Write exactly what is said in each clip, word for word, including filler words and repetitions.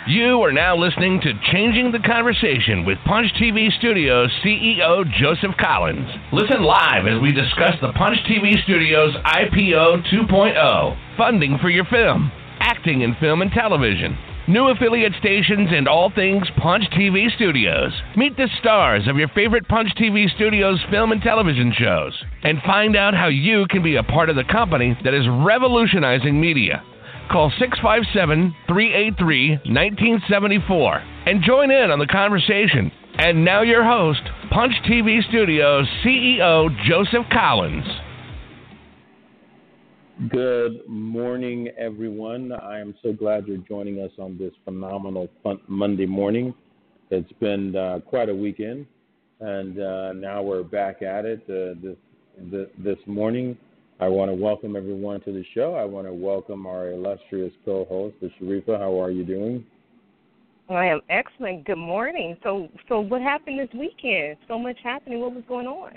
You are now listening to Changing the Conversation with Punch T V Studios C E O Joseph Collins. Listen live as we discuss the Punch T V Studios I P O two point oh, funding for your film, acting in film and television, new affiliate stations, and all things Punch T V Studios. Meet the stars of your favorite Punch T V Studios film and television shows, and find out how you can be a part of the company that is revolutionizing media. Call six five seven, three eight three, one nine seven four and join in on the conversation. And now your host, Punch T V Studios C E O Joseph Collins. Good morning, everyone. I am so glad you're joining us on this phenomenal fun Monday morning. It's been uh, quite a weekend, and uh, now we're back at it uh, this, this this morning. I want to welcome everyone to the show. I want to welcome our illustrious co-host, Sharifa. How are you doing? I am excellent. Good morning. So, so what happened this weekend? So much happening. What was going on?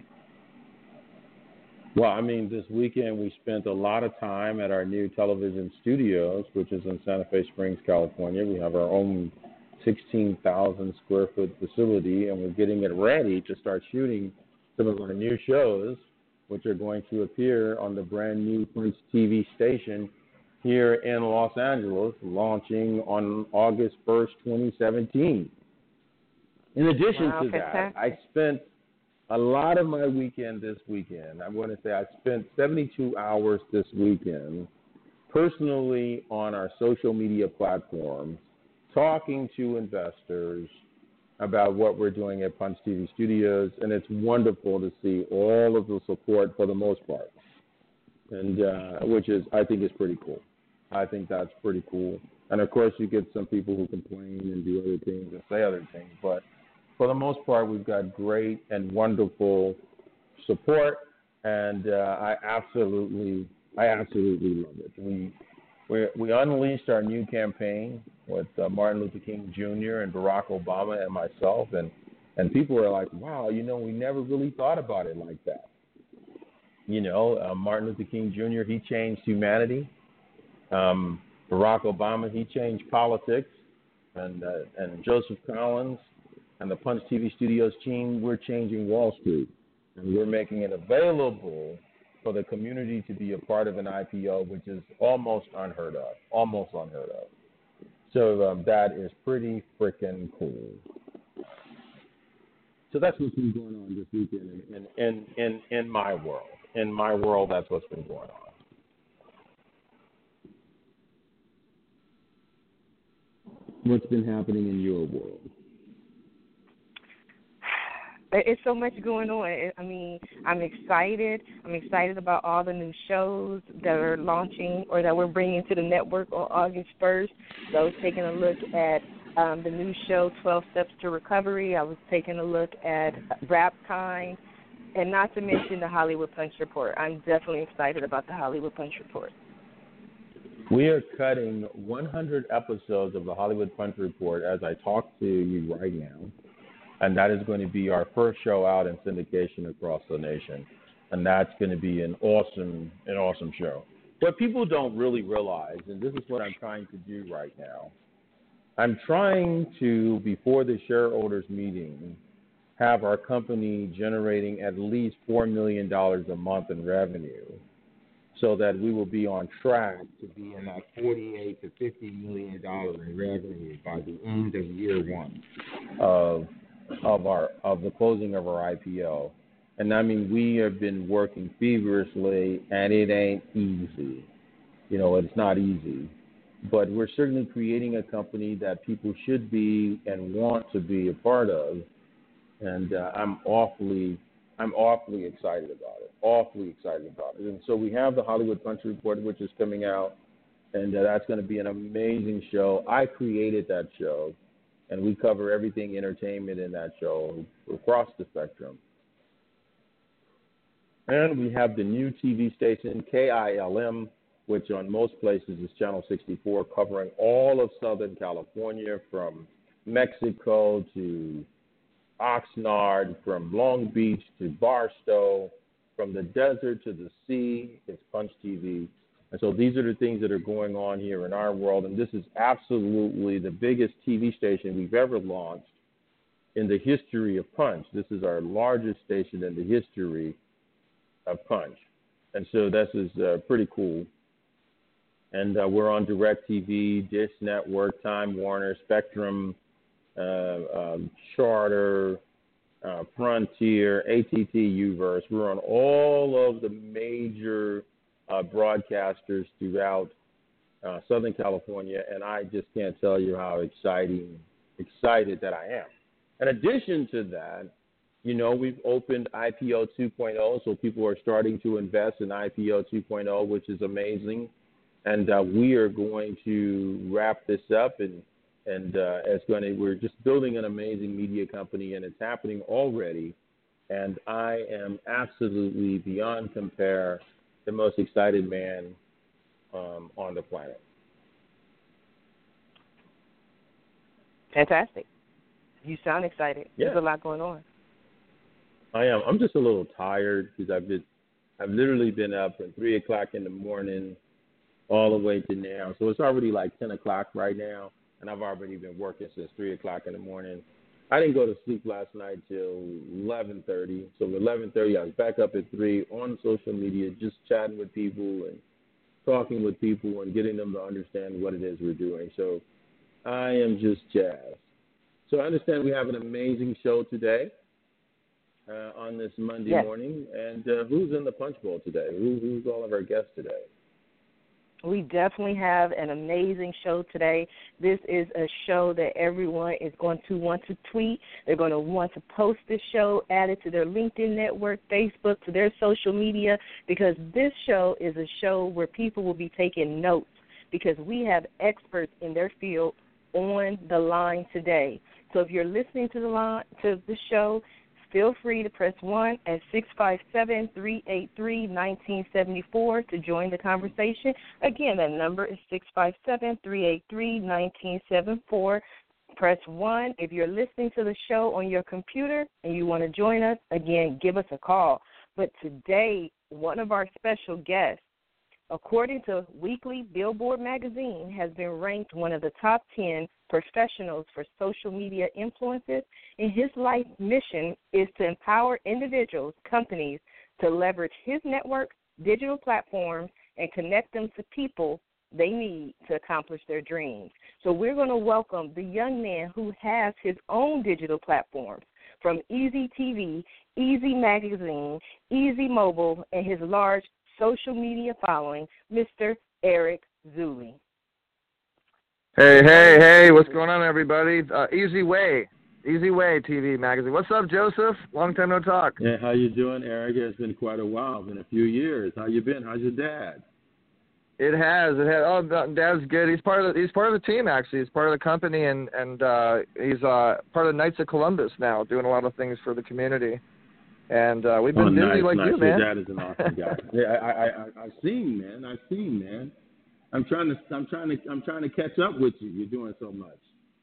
Well, I mean, this weekend we spent a lot of time at our new television studios, which is in Santa Fe Springs, California. We have our own sixteen thousand square foot facility, and we're getting it ready to start shooting some of our new shows, which are going to appear on the brand new Punch T V station here in Los Angeles, launching on August first, twenty seventeen. In addition wow, to fantastic. that, I spent a lot of my weekend this weekend. I want to say I spent seventy-two hours this weekend personally on our social media platforms talking to investors about what we're doing at Punch T V Studios, and it's wonderful to see all of the support for the most part, and uh, which is, I think, is pretty cool. I think that's pretty cool. And, of course, you get some people who complain and do other things and say other things, but for the most part, we've got great and wonderful support, and uh, I absolutely, I absolutely love it. We We, we unleashed our new campaign with uh, Martin Luther King Junior and Barack Obama and myself, and, and people were like, wow, you know, we never really thought about it like that. You know, uh, Martin Luther King Junior, he changed humanity. Um, Barack Obama, he changed politics. And, uh, and Joseph Collins and the Punch T V Studios team, we're changing Wall Street. And we're making it available for the community to be a part of an I P O, which is almost unheard of, almost unheard of. So um, that is pretty freaking cool. So that's what's been going on this weekend in, in, in, in my world. In my world, that's what's been going on. What's been happening in your world? It's so much going on. I mean, I'm excited. I'm excited about all the new shows that are launching or that we're bringing to the network on August first. So I was taking a look at um, the new show, twelve Steps to Recovery. I was taking a look at Rap Time, and not to mention the Hollywood Punch Report. I'm definitely excited about the Hollywood Punch Report. We are cutting one hundred episodes of the Hollywood Punch Report as I talk to you right now. And that is going to be our first show out in syndication across the nation. And that's going to be an awesome, an awesome show. What people don't really realize, and this is what I'm trying to do right now, I'm trying to, before the shareholders meeting, have our company generating at least four million dollars a month in revenue so that we will be on track to be in that forty-eight to fifty million dollars in revenue by the end of year one of of our of the closing of our I P O. And I mean, we have been working feverishly, and it ain't easy. You know, it's not easy. But we're certainly creating a company that people should be and want to be a part of. And uh, I'm awfully, I'm awfully excited about it. Awfully excited about it. And so we have the Hollywood Punch Report, which is coming out, and uh, that's going to be an amazing show. I created that show. And we cover everything entertainment in that show across the spectrum. And we have the new T V station, K I L M, which on most places is Channel sixty-four, covering all of Southern California, from Mexico to Oxnard, from Long Beach to Barstow, from the desert to the sea. It's Punch T V. And so these are the things that are going on here in our world. And this is absolutely the biggest T V station we've ever launched in the history of Punch. This is our largest station in the history of Punch. And so this is uh, pretty cool. And uh, we're on DirecTV, Dish Network, Time Warner, Spectrum, uh, um, Charter, uh, Frontier, A T T, U-verse. We're on all of the major uh, broadcasters throughout uh, Southern California, and I just can't tell you how exciting, excited that I am. In addition to that, you know, we've opened I P O two point oh, so people are starting to invest in I P O two point oh, which is amazing. And uh, we are going to wrap this up, and and uh, it's going to. We're just building an amazing media company, and it's happening already. And I am absolutely beyond compare the most excited man um, on the planet. Fantastic. You sound excited. Yeah. There's a lot going on. I am. I'm just a little tired because I've been, I've literally been up from three o'clock in the morning all the way to now. So it's already like ten o'clock right now, and I've already been working since three o'clock in the morning. I didn't go to sleep last night till eleven thirty. So at eleven thirty, I was back up at three on social media, just chatting with people and talking with people and getting them to understand what it is we're doing. So I am just jazzed. So I understand we have an amazing show today uh, on this Monday yes. morning. And uh, who's in the Punch Bowl today? Who, who's all of our guests today? We definitely have an amazing show today. This is a show that everyone is going to want to tweet. They're going to want to post this show, add it to their LinkedIn network, Facebook, to their social media, because this show is a show where people will be taking notes, because we have experts in their field on the line today. So if you're listening to the line, to the show, feel free to press one at six five seven, three eight three, one nine seven four to join the conversation. Again, that number is six five seven, three eight three, one nine seven four. Press one. If you're listening to the show on your computer and you want to join us, again, give us a call. But today, one of our special guests, according to Weekly Billboard magazine, has been ranked one of the top ten professionals for social media influencers, and his life mission is to empower individuals, companies, to leverage his network, digital platforms, and connect them to people they need to accomplish their dreams. So we're going to welcome the young man who has his own digital platforms, from Easy T V, Easy Magazine, Easy Mobile, and his large social media following, Mister Eric Zuley. Hey, hey, hey, what's going on, everybody? Uh, Easy Way, Easy Way T V magazine. What's up, Joseph? Long time no talk. Yeah, how you doing, Eric? It's been quite a while. It's been a few years. How you been? How's your dad? It has. It has. Oh, Dad's good. He's part of the, he's part of the team, actually. He's part of the company, and, and uh, he's uh, part of Knights of Columbus now, doing a lot of things for the community. And uh, we've been oh, busy nice, like nice. you, man. Your dad is an awesome guy. yeah, I, I, I, I've seen, man. I've seen, man. I'm trying to, I'm trying to, I'm trying to catch up with you. You're doing so much.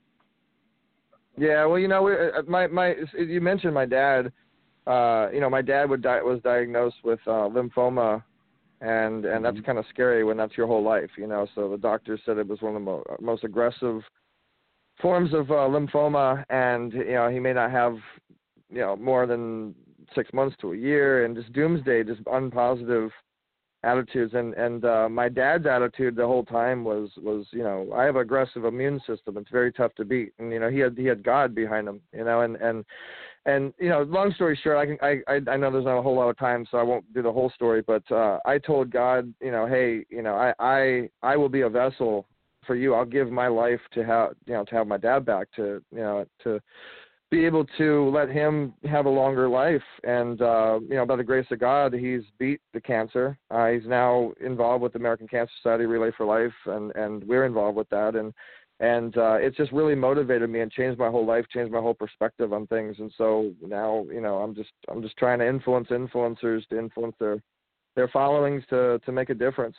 Yeah, well, you know, we, my, my, you mentioned my dad. Uh, you know, my dad would di- was diagnosed with uh, lymphoma, and and that's kind of scary when that's your whole life, you know. So the doctor said it was one of the mo- most aggressive forms of uh, lymphoma, and you know, he may not have, you know, more than six months to a year, and just doomsday, just unpositive attitudes. And and uh, my dad's attitude the whole time was was you know, I have an aggressive immune system. It's very tough to beat. And you know, he had he had God behind him. You know, and and and you know, long story short, I can I I, I know there's not a whole lot of time, so I won't do the whole story. But uh, I told God, you know, hey, you know, I I I will be a vessel for you. I'll give my life to have you know to have my dad back, to you know to be able to let him have a longer life. And, uh, you know, by the grace of God, he's beat the cancer. Uh, he's now involved with the American Cancer Society Relay for Life, and, and we're involved with that. And, and uh, it's just really motivated me and changed my whole life, changed my whole perspective on things. And so now, you know, I'm just, I'm just trying to influence influencers to influence their, their followings to, to make a difference.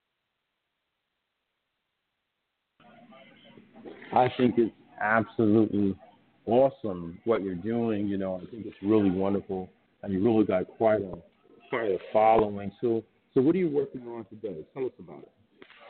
I think it's absolutely awesome what you're doing. You know, I think it's really wonderful, and you really got quite a quite a following. So, So what are you working on today? Tell us about it.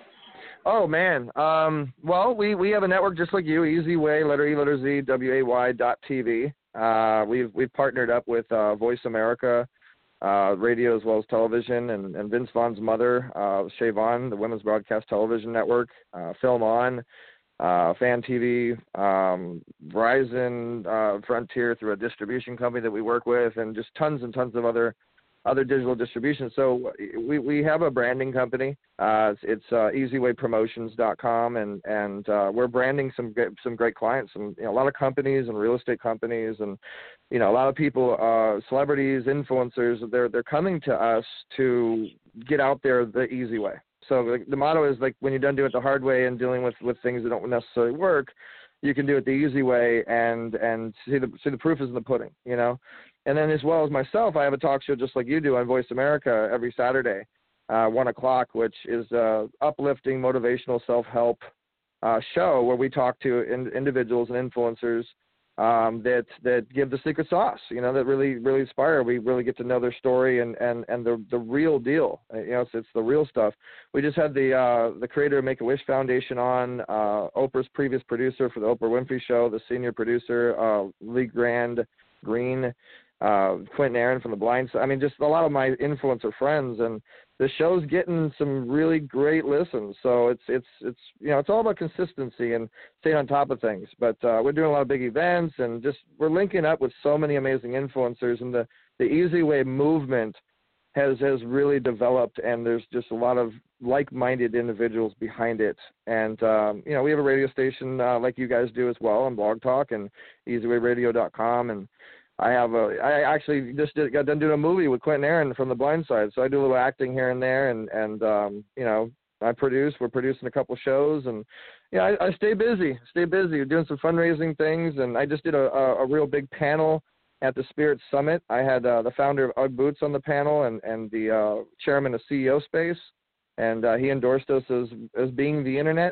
Oh, man. Um, well, we, we have a network just like you, Easy Way, letter E, letter Z, W A Y dot T V. Uh, we've, we've partnered up with uh, Voice America, uh, radio as well as television, and, and Vince Vaughn's mother, uh, Shay Vaughn, the Women's Broadcast Television Network, uh, Film On, uh, Fan T V, um, Verizon, uh, Frontier through a distribution company that we work with, and just tons and tons of other other digital distribution. So we, we have a branding company. Uh, it's it's uh, easy way promotions dot com, and and uh, we're branding some great, some great clients, some you know, a lot of companies and real estate companies, and you know a lot of people, uh, celebrities, influencers. They're they're coming to us to get out there the easy way. So the, the motto is like when you're done doing it the hard way and dealing with, with things that don't necessarily work, you can do it the easy way and and see the see the proof is in the pudding, you know. And then as well as myself, I have a talk show just like you do on Voice America every Saturday, uh, one o'clock, which is a uplifting, motivational, self-help uh, show where we talk to in, individuals and influencers um, that that give the secret sauce, you know, that really really inspire. We really get to know their story and, and, and the the real deal. You know, it's, it's the real stuff. We just had the uh, the creator of Make-A-Wish Foundation on, uh, Oprah's previous producer for the Oprah Winfrey Show, the senior producer, uh, Lee Grand Green. Uh, Quentin Aaron from The Blind Side. I mean, just a lot of my influencer friends, and the show's getting some really great listens. So it's it's it's you know it's all about consistency and staying on top of things. But uh, we're doing a lot of big events, and just we're linking up with so many amazing influencers, and the the Easy Way movement has has really developed, and there's just a lot of like-minded individuals behind it. And um, you know, we have a radio station uh, like you guys do as well on Blog Talk and easy way radio dot com, and I have a. I actually just did, got done doing a movie with Quentin Aaron from The Blind Side, so I do a little acting here and there, and and um, you know, I produce. We're producing a couple shows, and yeah, I, I stay busy. Stay busy. We're doing some fundraising things, and I just did a, a, a real big panel at the Spirit Summit. I had uh, the founder of UGG Boots on the panel, and and the uh, chairman of C E O Space, and uh, he endorsed us as as being the internet.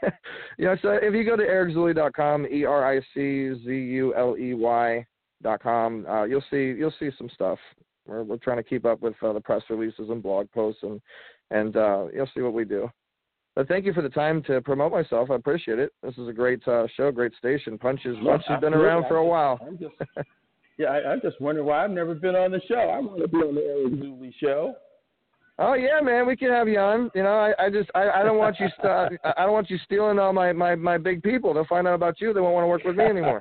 You know, so if you go to eric zuley dot com, E R I C Z U L E Y. Dot com. Uh, you'll see you'll see some stuff. We're we're trying to keep up with uh, the press releases and blog posts, and and uh, you'll see what we do. But thank you for the time to promote myself. I appreciate it. This is a great uh, show, great station. Punch has Punch has been around for a while. I'm just, yeah, I, I'm just wondering why I've never been on the show. I want to be on the Eric Zuley show. Oh yeah, man, we can have you on. You know, I, I just I, I don't want you st- I don't want you stealing all my, my, my big people. They'll find out about you. They won't want to work with me anymore.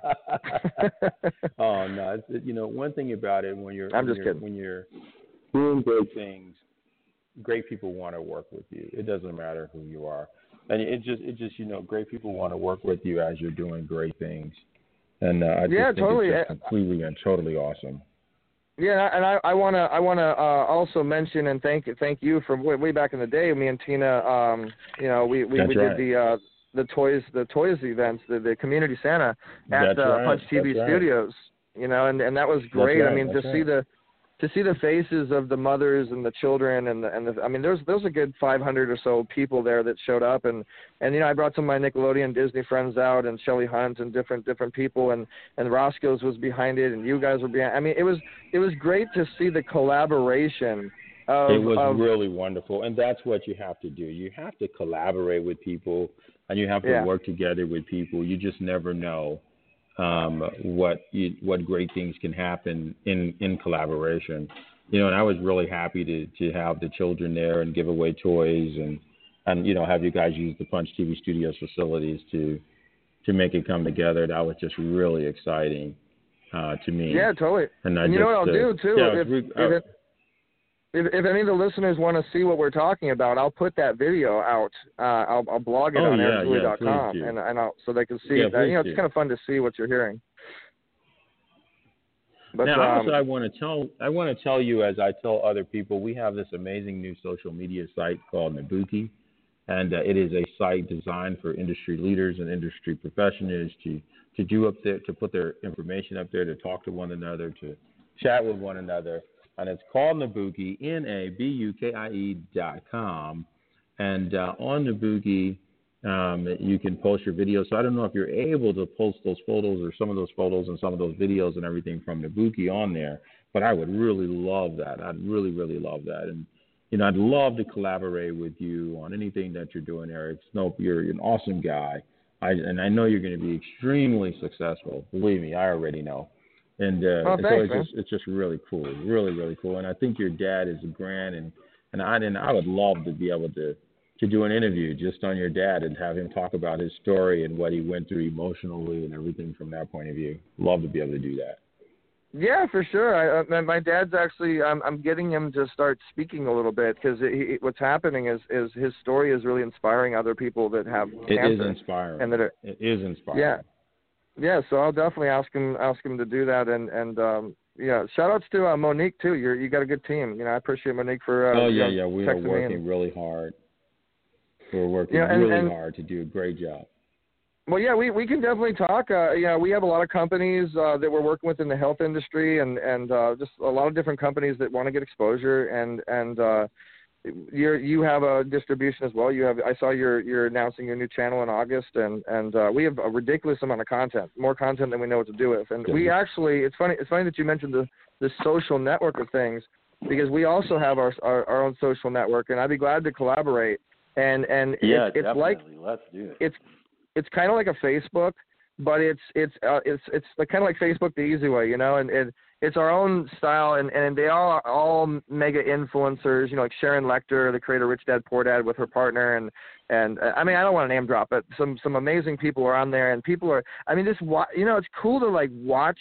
Oh no, it's, you know, one thing about it when you're I'm when just you're, kidding. when you're doing great things, great people want to work with you. It doesn't matter who you are, and it just it just you know great people want to work with you as you're doing great things. And uh, I just yeah, think totally. it's just completely and totally awesome. Yeah, and I, I wanna I wanna uh, also mention and thank thank you from way, way back in the day. Me and Tina, um, you know, we we, we right. did the uh, the toys the toys events, the, the community Santa at uh, right. Punch T V That's Studios. Right. You know, and, and that was great. Right. I mean, That's to right. see the to see the faces of the mothers and the children and the, and the, I mean, there's there's a good five hundred or so people there that showed up, and, and you know, I brought some of my Nickelodeon Disney friends out, and Shelley Hunt and different different people, and, and Roscoe's was behind it, and you guys were behind. I mean, it was it was great to see the collaboration. Of, it was of, really wonderful, and that's what you have to do. You have to collaborate with people, and you have to yeah. work together with people. You just never know um, what you, what great things can happen in, in collaboration. You know, and I was really happy to, to have the children there and give away toys and, and, you know, have you guys use the Punch T V Studios facilities to to make it come together. That was just really exciting uh, to me. Yeah, totally. And, I and you just, know what I'll uh, do, too? Yeah, if, re- if, uh, it, if, if any of the listeners want to see what we're talking about, I'll put that video out. Uh, I'll, I'll blog it oh, on yeah, eric zuley dot com, yeah, and, and I'll, so they can see yeah, it. You know, it's do. kind of fun to see what you're hearing. But, now, um, also, I want to tell I want to tell you, as I tell other people, we have this amazing new social media site called Nabuki, and uh, it is a site designed for industry leaders and industry professionals to to do up there, to put their information up there, to talk to one another, to chat with one another, and it's called Nabuki, N A B U K I E dot com, and uh, on Nabuki. Um, you can post your videos. So I don't know if you're able to post those photos or some of those photos and some of those videos and everything from Nabuki on there, but I would really love that. I'd really, really love that. And you know, I'd love to collaborate with you on anything that you're doing, Eric. Snope, you're, you're an awesome guy. I, and I know you're going to be extremely successful. Believe me, I already know. And, uh, well, and thanks, so it's man. just, it's just really cool, really, really cool. And I think your dad is grand, and, and I and I would love to be able to, to do an interview just on your dad and have him talk about his story and what he went through emotionally and everything from that point of view. Love to be able to do that. Yeah, for sure. I, uh, my dad's actually, I'm, I'm getting him to start speaking a little bit because what's happening is, is his story is really inspiring other people that have it cancer. It is inspiring. And that are, it is inspiring. Yeah. Yeah, so I'll definitely ask him ask him to do that. And, and um, yeah, shout-outs to uh, Monique, too. You're, you got a good team. You know, I appreciate Monique for uh, Oh, yeah, you know, yeah. We are working really hard. We're working yeah, and, really and, hard to do a great job. Well, yeah, we, we can definitely talk. Uh, you know, we have a lot of companies uh, that we're working with in the health industry, and and uh, just a lot of different companies that want to get exposure. And and uh, you you have a distribution as well. You have I saw you're you're announcing your new channel in August, and and uh, we have a ridiculous amount of content, more content than we know what to do with. And Good. we actually, it's funny it's funny that you mentioned the the social network of things, because we also have our our, our own social network, and I'd be glad to collaborate. And and yeah, it's, it's definitely. like Let's do it. It's It's kind of like a Facebook, but it's it's uh, it's it's kind of like Facebook the easy way, you know, and, and it's our own style, and, and they all are all mega influencers, you know, like Sharon Lecter, the creator of Rich Dad Poor Dad, with her partner, and and uh, I mean, I don't want to name drop, but some some amazing people are on there, and people are, I mean, just wa- you know, it's cool to like watch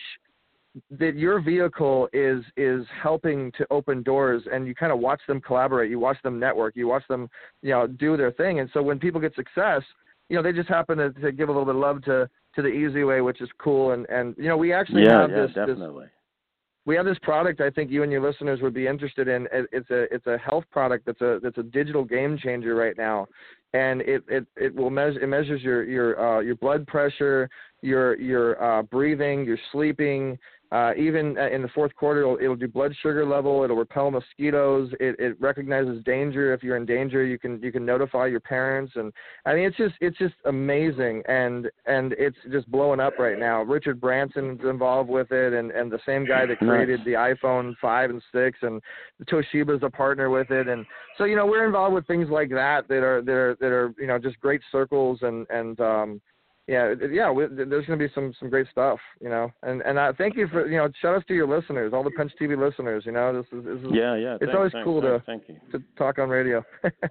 that your vehicle is is helping to open doors, and you kind of watch them collaborate, you watch them network, you watch them, you know, do their thing, and so when people get success, you know, they just happen to, to give a little bit of love to, to the easy way, which is cool. And, and you know, we actually yeah, have yeah, this, definitely. this we have this product I think you and your listeners would be interested in. It's a it's a health product that's a that's a digital game changer right now, and it it, it will measure it measures your your uh, your blood pressure, your your uh, breathing, your sleeping. Uh, even in the fourth quarter, it'll, it'll do blood sugar level. It'll repel mosquitoes. It, it recognizes danger. If you're in danger, you can you can notify your parents. And I mean, it's just it's just amazing, and and it's just blowing up right now. Richard Branson's involved with it, and, and the same guy that created the iPhone five and six, and Toshiba's a partner with it. And so you know, we're involved with things like that that are that are that are you know just great circles, and and um, Yeah, yeah. We, there's going to be some, some great stuff, you know, and and I thank you for you know shout outs to your listeners, all the Punch T V listeners. You know, this is, this is yeah, yeah. It's thanks, always thanks, cool thanks, to thank you. to talk on radio.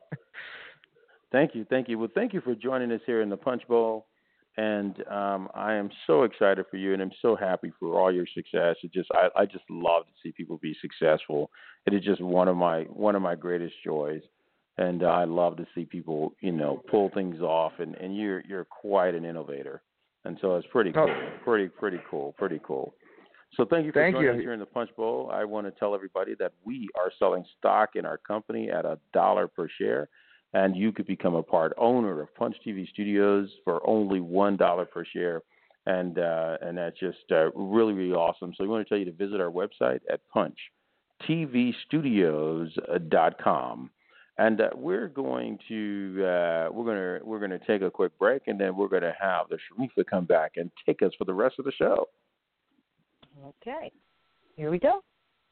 Thank you, thank you. Well, thank you for joining us here in the Punch Bowl, and um, I am so excited for you, and I'm so happy for all your success. It just I, I just love to see people be successful. It is just one of my one of my greatest joys. And uh, I love to see people, you know, pull things off, and, and you're you're quite an innovator, and so it's pretty cool, Oh. pretty pretty cool, pretty cool. So thank you for Thank joining you. us here in the Punch Bowl. I want to tell everybody that we are selling stock in our company at a dollar per share, and you could become a part owner of Punch T V Studios for only one dollar per share, and uh, and that's just uh, really really awesome. So we want to tell you to visit our website at punch t v studios dot com. And uh, we're going to uh, we're gonna we're gonna take a quick break, and then we're gonna have the Sharifa come back and take us for the rest of the show. Okay, here we go.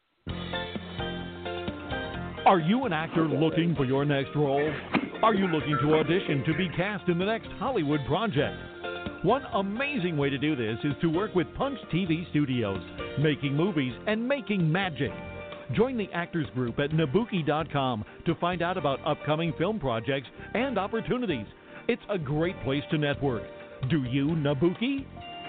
Are you an actor looking for your next role? Are you looking to audition to be cast in the next Hollywood project? One amazing way to do this is to work with Punch T V Studios, making movies and making magic. Join the Actors Group at Nabuki dot com to find out about upcoming film projects and opportunities. It's a great place to network. Do you, Nabuki?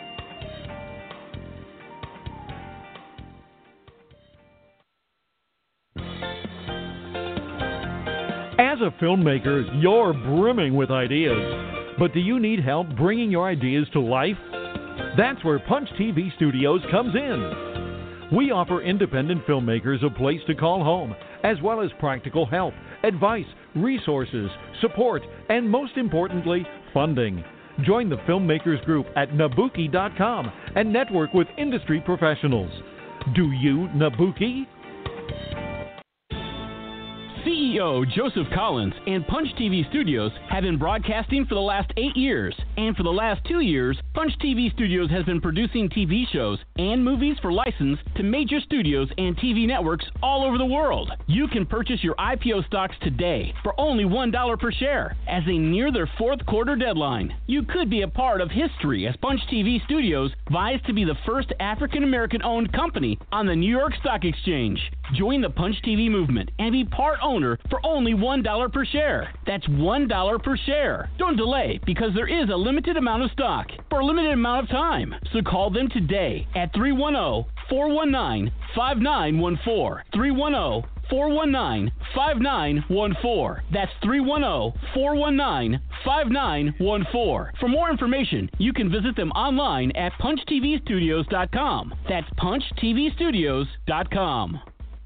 As a filmmaker, you're brimming with ideas. But do you need help bringing your ideas to life? That's where Punch T V Studios comes in. We offer independent filmmakers a place to call home, as well as practical help, advice, resources, support, and most importantly, funding. Join the Filmmakers Group at Nabuki dot com and network with industry professionals. Do you, Nabuki? C E O Joseph Collins and Punch T V Studios have been broadcasting for the last eight years. And for the last two years, Punch T V Studios has been producing T V shows and movies for license to major studios and T V networks all over the world. You can purchase your I P O stocks today for only one dollar per share as they near their fourth quarter deadline. You could be a part of history as Punch T V Studios vies to be the first African-American owned company on the New York Stock Exchange. Join the Punch T V movement and be part owner for only one dollar per share. That's one dollar per share. Don't delay because there is a limited amount of stock for a limited amount of time. So call them today at three one zero, four one nine, five nine one four. three one zero, four one nine, five nine one four. That's three one zero, four one nine, five nine one four. For more information, you can visit them online at punch t v studios dot com. That's punch t v studios dot com.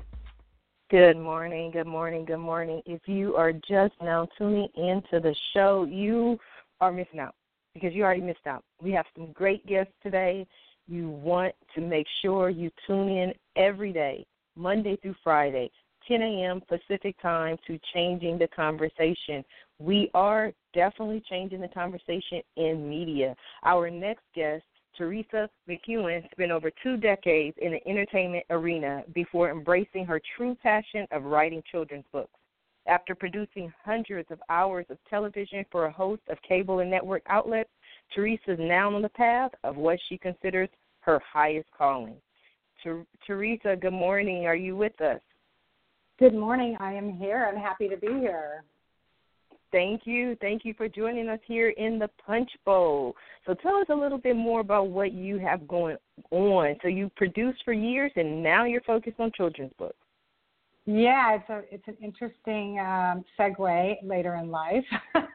Good morning, good morning, good morning. If you are just now tuning into the show, you are missing out because you already missed out. We have some great guests today. You want to make sure you tune in every day, Monday through Friday, ten a.m. Pacific time, to Changing the Conversation. We are definitely changing the conversation in media. Our next guest, Teresa McEwen, spent over two decades in the entertainment arena before embracing her true passion of writing children's books. After producing hundreds of hours of television for a host of cable and network outlets, Teresa is now on the path of what she considers her highest calling. Ter- Teresa, good morning. Are you with us? Good morning. I am here. I'm happy to be here. Thank you. Thank you for joining us here in the Punch Bowl. So tell us a little bit more about what you have going on. So you produced for years, and now you're focused on children's books. Yeah, it's a it's an interesting um, segue later in life.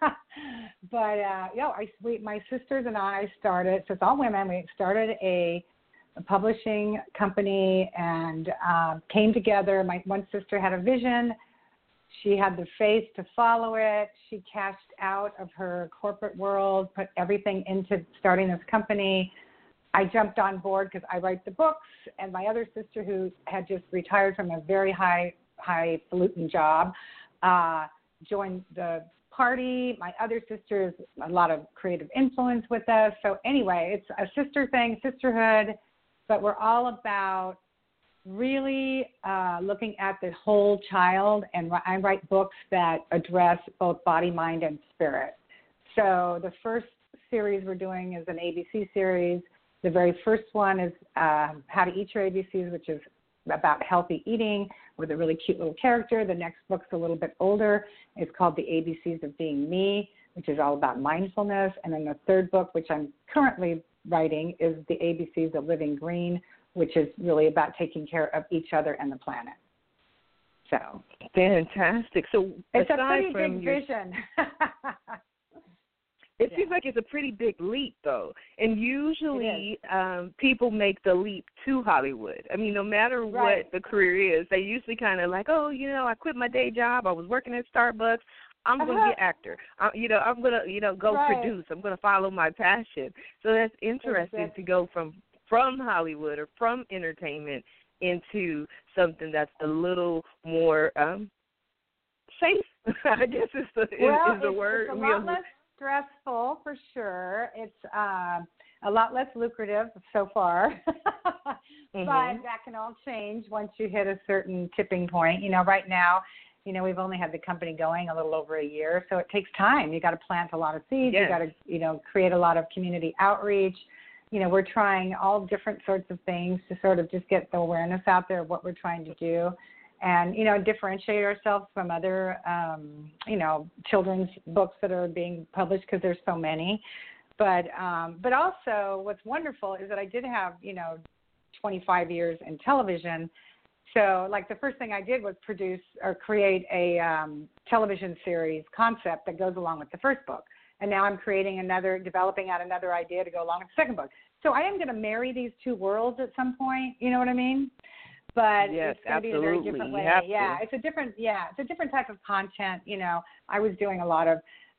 but uh, yeah, I we, my sisters and I started. So it's all women. We started a, a publishing company and um, came together. My one sister had a vision. She had the faith to follow it. She cashed out of her corporate world, put everything into starting this company. I jumped on board because I write the books, and my other sister, who had just retired from a very high, highfalutin job, uh, joined the party. My other sisters, a lot of creative influence with us. So anyway, it's a sister thing, sisterhood, but we're all about really uh, looking at the whole child, and I write books that address both body, mind, and spirit. So the first series we're doing is an A B C series. The very first one is uh, How to Eat Your A B Cs, which is about healthy eating with a really cute little character. The next book's a little bit older. It's called The A B Cs of Being Me, which is all about mindfulness. And then the third book, which I'm currently writing, is The A B Cs of Living Green, which is really about taking care of each other and the planet. So fantastic. So it's a pretty from big your, vision. It yeah. seems like it's a pretty big leap, though. And usually um, people make the leap to Hollywood. I mean, no matter right. what the career is, they usually kind of like, oh, you know, I quit my day job. I was working at Starbucks. I'm going to uh-huh. be an actor. I, you know, I'm going to, you know, go right. produce. I'm going to follow my passion. So that's interesting exactly. to go from from Hollywood or from entertainment into something that's a little more um, safe, I guess is the, well, is, is the it's, word. It's a lot less stressful, for sure. It's uh, a lot less lucrative so far. mm-hmm. But that can all change once you hit a certain tipping point. You know, right now, you know, we've only had the company going a little over a year, so it takes time. You got to plant a lot of seeds. Yes. You got to, you know, create a lot of community outreach. You know, we're trying all different sorts of things to sort of just get the awareness out there of what we're trying to do and, you know, differentiate ourselves from other, um, you know, children's books that are being published because there's so many. But um, but also what's wonderful is that I did have, you know, twenty-five years in television. So, like, the first thing I did was produce or create a um, television series concept that goes along with the first book. And now I'm creating another, developing out another idea to go along with the second book. So I am going to marry these two worlds at some point. You know what I mean? But yes, it's going to be a very different way. Yeah, it's a different. Yeah, it's a different type of content. You know, I was doing a lot of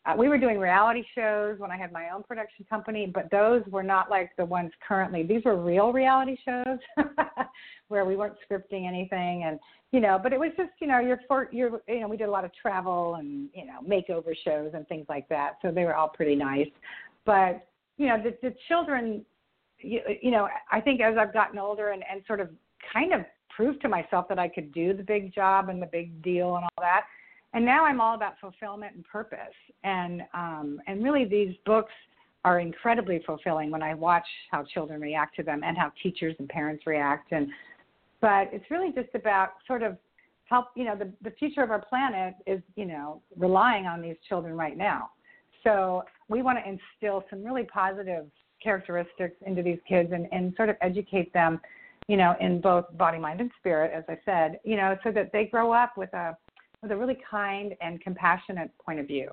uh, we were doing reality shows when I had my own production company, but those were not like the ones currently. These were real reality shows where we weren't scripting anything, and you know, but it was just, you know, you're for you're you know, we did a lot of travel and, you know, makeover shows and things like that. So they were all pretty nice. But, you know, the, the children, you, you know, I think as I've gotten older and, and sort of kind of proved to myself that I could do the big job and the big deal and all that. And now I'm all about fulfillment and purpose. And um, and really these books are incredibly fulfilling when I watch how children react to them and how teachers and parents react. And but it's really just about sort of help, you know, the, the future of our planet is, you know, relying on these children right now. So we want to instill some really positive characteristics into these kids and, and sort of educate them, you know, in both body, mind, and spirit, as I said, you know, so that they grow up with a with a really kind and compassionate point of view.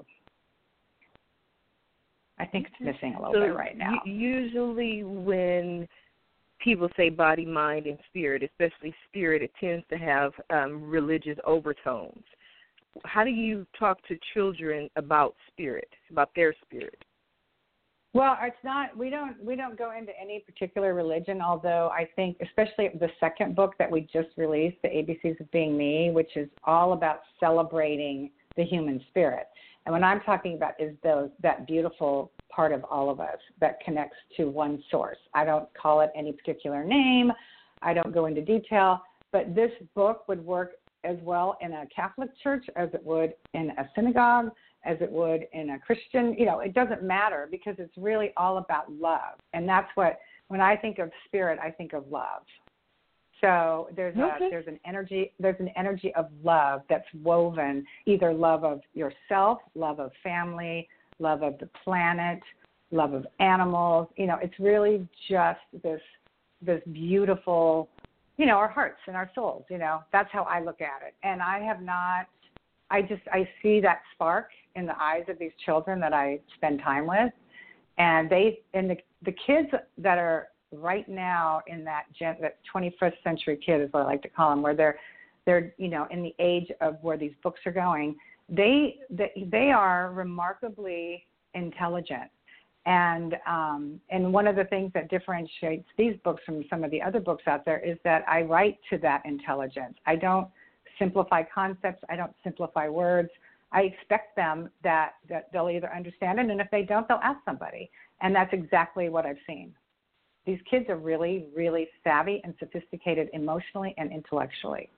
I think it's missing a little so bit right now. Usually when people say body, mind, and spirit, especially spirit, it tends to have um, religious overtones. How do you talk to children about spirit, about their spirit? Well, it's not. We don't. We don't go into any particular religion. Although I think, especially the second book that we just released, The A B Cs of Being Me, which is all about celebrating the human spirit. And what I'm talking about is those that beautiful part of all of us that connects to one source. I don't call it any particular name. I don't go into detail. But this book would work as well in a Catholic church as it would in a synagogue, as it would in a Christian. You know, it doesn't matter because it's really all about love. And that's what, when I think of spirit, I think of love. So there's okay. a, there's an energy there's an energy of love that's woven, either love of yourself, love of family, love of the planet, love of animals. You know, it's really just this this beautiful, you know, our hearts and our souls. You know, that's how I look at it. And I have not. I just I see that spark in the eyes of these children that I spend time with, and they and the the kids that are right now in that gen, that twenty-first century kid is what I like to call them, where they're they're you know in the age of where these books are going. They they, they are remarkably intelligent, and um, and one of the things that differentiates these books from some of the other books out there is that I write to that intelligence. I don't simplify concepts. I don't simplify words. I expect them that, that they'll either understand it, and if they don't, they'll ask somebody. And that's exactly what I've seen. These kids are really, really savvy and sophisticated emotionally and intellectually.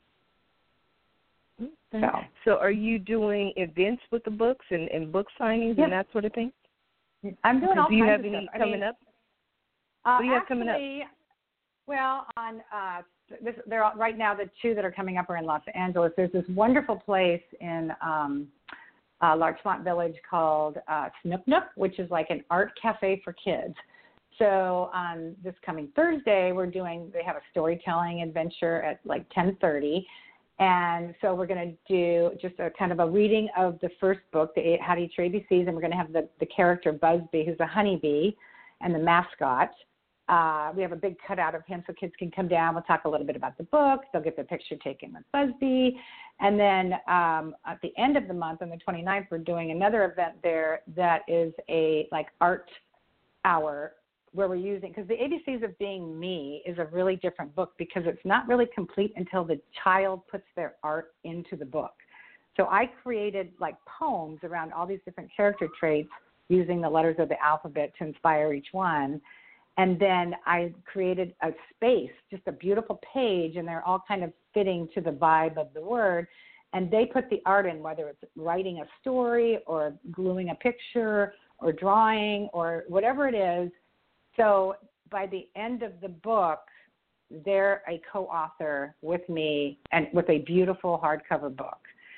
Okay. So, so are you doing events with the books and, and book signings yeah. and that sort of thing? I'm doing all Do you kinds have of any stuff. coming I mean, up? Uh, what do you have actually, coming up? Well, on uh, this, they're right now the two that are coming up are in Los Angeles. There's this wonderful place in um, uh, Larchmont Village called uh, Snook Nook, which is like an art cafe for kids. So on this coming Thursday, we're doing. They have a storytelling adventure at like ten thirty, and so we're going to do just a kind of a reading of the first book, the eight, How to Eat Your A B Cs, and we're going to have the the character Busby, who's a honeybee, and the mascot. Uh, we have a big cutout of him so kids can come down. We'll talk a little bit about the book. They'll get their picture taken with Busby. And then um, at the end of the month, on the twenty-ninth, we're doing another event there that is a like art hour where we're using, because the A B Cs of Being Me is a really different book because it's not really complete until the child puts their art into the book. So I created like poems around all these different character traits using the letters of the alphabet to inspire each one. And then I created a space, just a beautiful page, and they're all kind of fitting to the vibe of the word. And they put the art in, whether it's writing a story or gluing a picture or drawing or whatever it is. So by the end of the book, they're a co-author with me and with a beautiful hardcover book.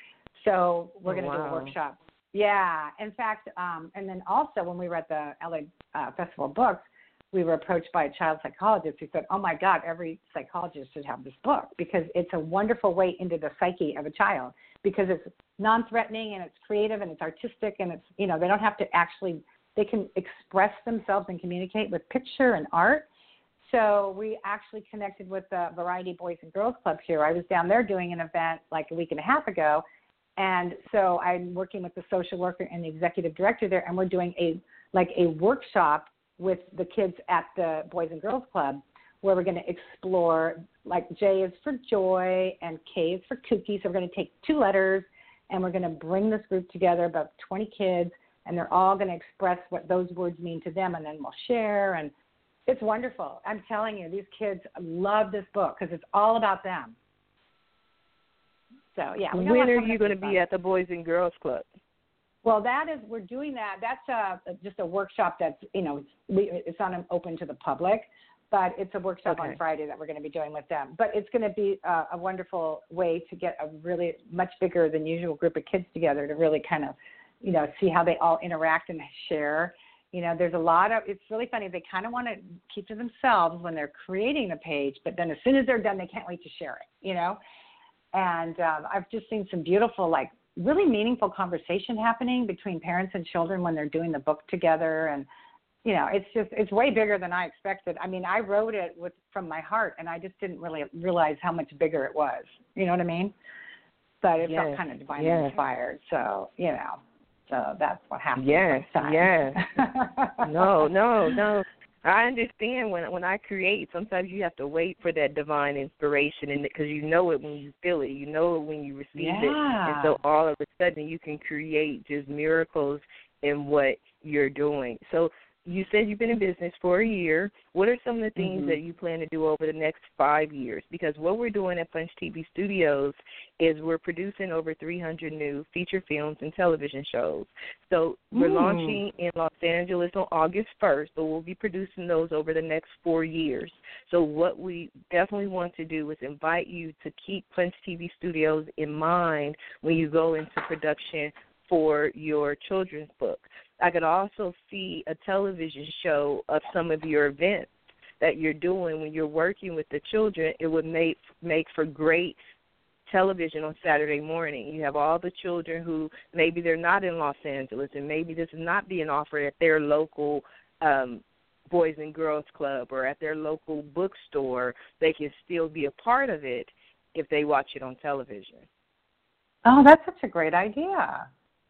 So we're going to wow. do a workshop. Yeah. In fact, um, and then also when we were at the L A uh, Festival of Books, we were approached by a child psychologist who said, oh, my God, every psychologist should have this book because it's a wonderful way into the psyche of a child because it's non-threatening and it's creative and it's artistic and it's, you know, they don't have to actually, they can express themselves and communicate with picture and art. So we actually connected with the Variety Boys and Girls Club here. I was down there doing an event like a week and a half ago, And so I'm working with the social worker and the executive director there, and we're doing a like a workshop with the kids at the Boys and Girls Club, where we're going to explore, like J is for joy and K is for kooky. So we're going to take two letters, and we're going to bring this group together, about twenty kids, and they're all going to express what those words mean to them, and then we'll share. And it's wonderful. I'm telling you, these kids love this book because it's all about them. So, yeah. When are you going to be at the Boys and Girls Club? Well, that is, we're doing that. That's a, just a workshop that's, you know, it's, we, it's not open to the public, but it's a workshop okay. on Friday that we're going to be doing with them. But it's going to be a, a wonderful way to get a really much bigger than usual group of kids together to really kind of, you know, see how they all interact and share. You know, there's a lot of, it's really funny. They kind of want to keep to themselves when they're creating the page, but then as soon as they're done, they can't wait to share it, you know. And um, I've just seen some beautiful, like, really meaningful conversation happening between parents and children when they're doing the book together. And, you know, it's just, it's way bigger than I expected. I mean, I wrote it with from my heart, and I just didn't really realize how much bigger it was. You know what I mean? But it yes. felt kind of divinely yes. inspired. So, you know, so that's what happened. Yes, yes. no, no, no. I understand when when I create, sometimes you have to wait for that divine inspiration, and because you know it when you feel it, you know it when you receive yeah. it, and so all of a sudden you can create just miracles in what you're doing. So you said you've been in business for a year. What are some of the things mm-hmm. that you plan to do over the next five years? Because what we're doing at Punch T V Studios is we're producing over three hundred new feature films and television shows. So we're mm. launching in Los Angeles on August first, but we'll be producing those over the next four years. So what we definitely want to do is invite you to keep Punch T V Studios in mind when you go into production for your children's book. I could also see a television show of some of your events that you're doing when you're working with the children. It would make make for great television on Saturday morning. You have all the children who maybe they're not in Los Angeles, and maybe this is not being offered at their local um, Boys and Girls Club or at their local bookstore. They can still be a part of it if they watch it on television. Oh, that's such a great idea.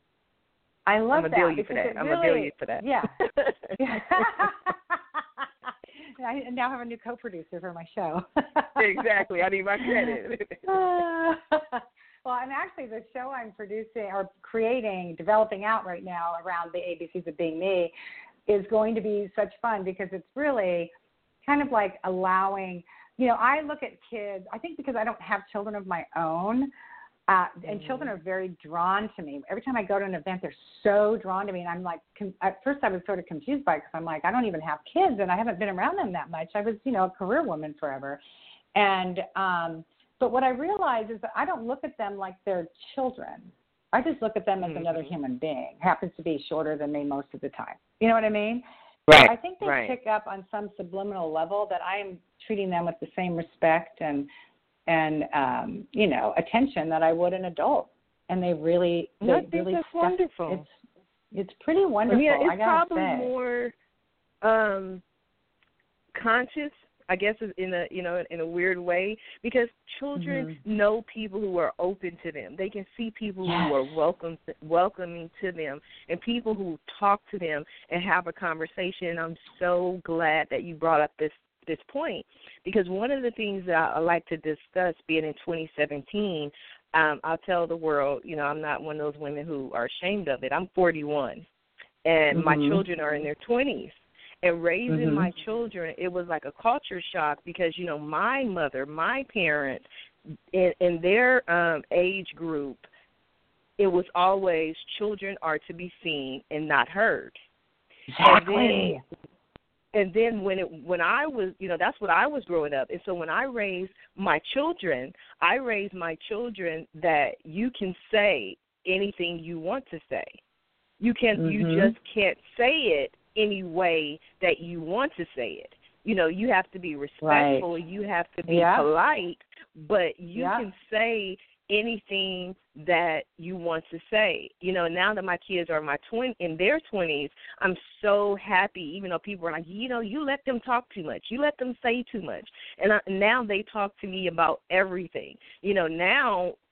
I love I'm that. Bill you for that. I'm really, gonna bill you for that. Yeah. I now have a new co-producer for my show. Exactly. I need my credit. uh, well, and actually, the show I'm producing or creating, developing out right now around the A B Cs of Being Me is going to be such fun because it's really kind of like allowing. You know, I look at kids. I think because I don't have children of my own. Uh, and mm-hmm. children are very drawn to me. Every time I go to an event, they're so drawn to me. And I'm like, com- at first I was sort of confused by it because I'm like, I don't even have kids and I haven't been around them that much. I was, you know, a career woman forever. And, um, but what I realize is that I don't look at them like they're children. I just look at them as mm-hmm. another human being. Happens to be shorter than me most of the time. You know what I mean? Right. I think they right. pick up on some subliminal level that I am treating them with the same respect and, and, um, you know, attention that I would an adult. And they really, they I think really that's step, wonderful. It's, it's pretty wonderful. Yeah, it's I gotta probably say. more um, conscious, I guess, in a, you know, in a weird way, because children mm-hmm. know people who are open to them. They can see people yes. who are welcome, welcoming to them, and people who talk to them and have a conversation. And I'm so glad that you brought up this this point, because one of the things that I like to discuss, being in twenty seventeen, um, I'll tell the world, you know, I'm not one of those women who are ashamed of it. I'm forty-one, and mm-hmm. my children are in their twenties. And raising mm-hmm. my children, it was like a culture shock because, you know, my mother, my parents, in, in their um, age group, it was always children are to be seen and not heard. Exactly. And then when it when I was, you know, that's what I was growing up. And so when I raised my children, I raised my children that you can say anything you want to say. You can mm-hmm. you just can't say it any way that you want to say it. You know, you have to be respectful, right. you have to be yeah. polite, but you yeah. can say anything that you want to say. You know, now that my kids are my twin in their twenties, I'm so happy, even though people are like, you know, you let them talk too much. You let them say too much. And I, now they talk to me about everything. You know, now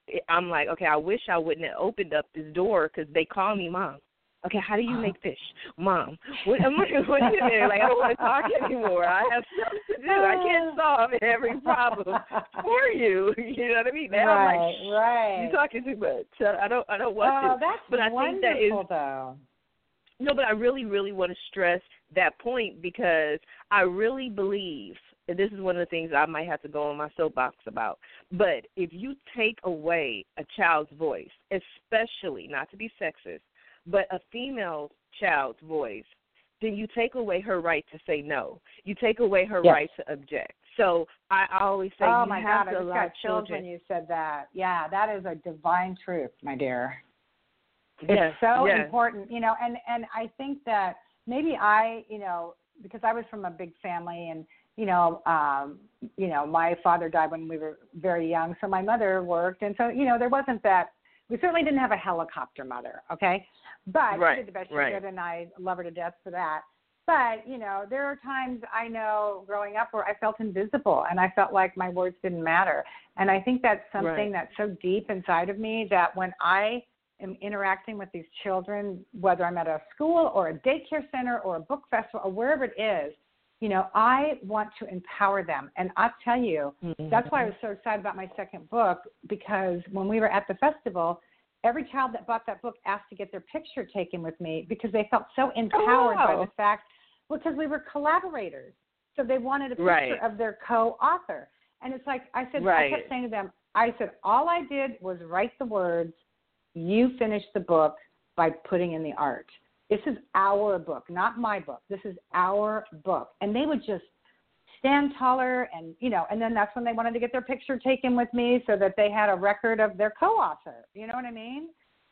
I'm like, okay, I wish I wouldn't have opened up this door because they call me mom. Okay, how do you make fish? Mom, what, I'm like, what are you doing? Like, I don't want to talk anymore. I have stuff to do. I can't solve every problem for you. You know what I mean? Now right, I'm like, right. you're talking too much. So I don't, I don't want oh, to. that's but I wonderful, think that is, though. No, but I really, really want to stress that point because I really believe, and this is one of the things I might have to go on my soapbox about, but if you take away a child's voice, especially, not to be sexist, but a female child's voice, then you take away her right to say no. You take away her yes. right to object. So I always say oh you my have God, to I just allow got chills children. when you said that. Yeah, that is a divine truth, my dear. It's yes, so yes. important, you know, and, and I think that maybe I, you know, because I was from a big family and, you know, um, you know, my father died when we were very young, so my mother worked. And so, you know, there wasn't that, we certainly didn't have a helicopter mother, okay? But right, she did the best right. she could, and I love her to death for that. But, you know, there are times I know growing up where I felt invisible and I felt like my words didn't matter. And I think that's something right. that's so deep inside of me that when I am interacting with these children, whether I'm at a school or a daycare center or a book festival or wherever it is, you know, I want to empower them. And I'll tell you, mm-hmm. that's why I was so excited about my second book, because when we were at the festival, every child that bought that book asked to get their picture taken with me because they felt so empowered oh, wow. by the fact, because we were collaborators. So they wanted a picture right. of their co-author. And it's like, I said, right. I kept saying to them, I said, all I did was write the words, you finished the book by putting in the art. This is our book, not my book. This is our book. And they would just stand taller and, you know, and then that's when they wanted to get their picture taken with me so that they had a record of their co-author. You know what I mean?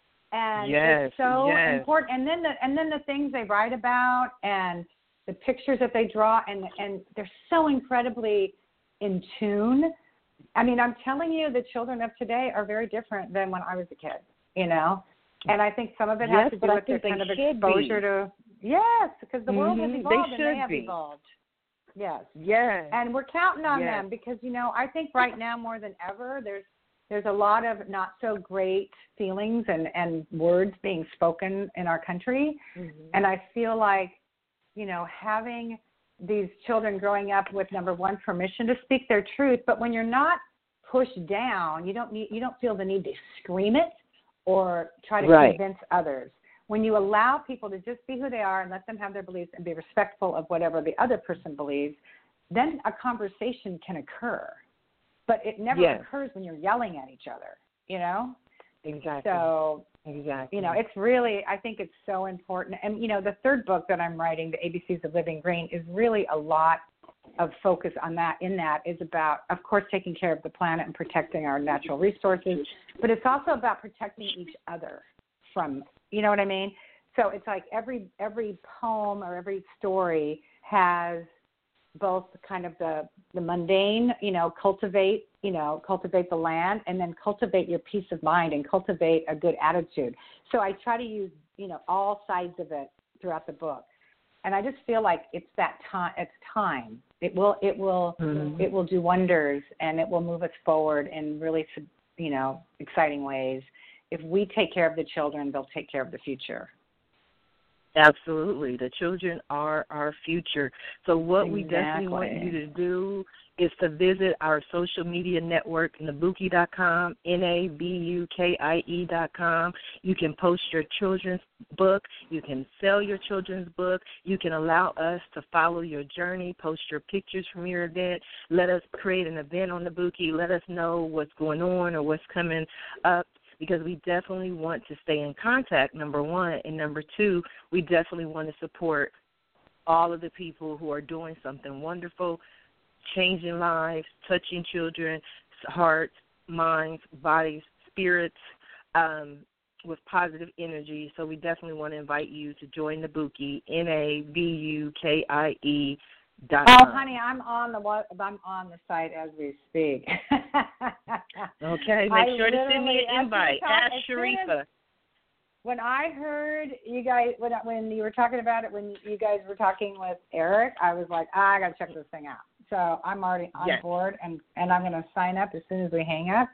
And yes, it's so yes. important. And then the and then the things they write about and the pictures that they draw, and and they're so incredibly in tune. I mean, I'm telling you, the children of today are very different than when I was a kid, you know? And I think some of it yes, has to do with their kind of exposure be. to, yes, because the mm-hmm. world has evolved they and they have be. evolved. Yes. Yes. And we're counting on yes. them because, you know, I think right now more than ever, there's there's a lot of not so great feelings and, and words being spoken in our country. Mm-hmm. And I feel like, you know, having these children growing up with, number one, permission to speak their truth, but when you're not pushed down, you don't need, you don't feel the need to scream it or try to right. convince others. When you allow people to just be who they are and let them have their beliefs and be respectful of whatever the other person believes, then a conversation can occur. But it never yes. occurs when you're yelling at each other, you know? Exactly. So, exactly. you know, it's really, I think it's so important. And, you know, the third book that I'm writing, The A B Cs of Living Green, is really a lot of focus on that. In that is about, of course, taking care of the planet and protecting our natural resources, but it's also about protecting each other from, you know what I mean? So it's like every every poem or every story has both kind of the, the mundane, you know, cultivate, you know, cultivate the land, and then cultivate your peace of mind and cultivate a good attitude. So I try to use, you know, all sides of it throughout the book. And I just feel like it's that time, it's time. It will, it will, mm-hmm. it will do wonders, and it will move us forward in really, you know, exciting ways. If we take care of the children, they'll take care of the future. Absolutely. The children are our future. So what exactly. we definitely want you to do is to visit our social media network, nabuki dot com, N A B U K I E dot com. You can post your children's book. You can sell your children's book. You can allow us to follow your journey, post your pictures from your event. Let us create an event on Nabuki. Let us know what's going on or what's coming up, because we definitely want to stay in contact, number one. And number two, we definitely want to support all of the people who are doing something wonderful, changing lives, touching children's hearts, minds, bodies, spirits, um, with positive energy. So we definitely want to invite you to join Nabuki, N A B U K I E dot com. Oh, honey, I'm on the I'm on the site as we speak. Okay, make I sure to send me an invite. Ask Sharifa. When I heard you guys, when when you were talking about it, when you guys were talking with Eric, I was like, ah, I got to check this thing out. So I'm already on yes. board, and, and I'm going to sign up as soon as we hang up.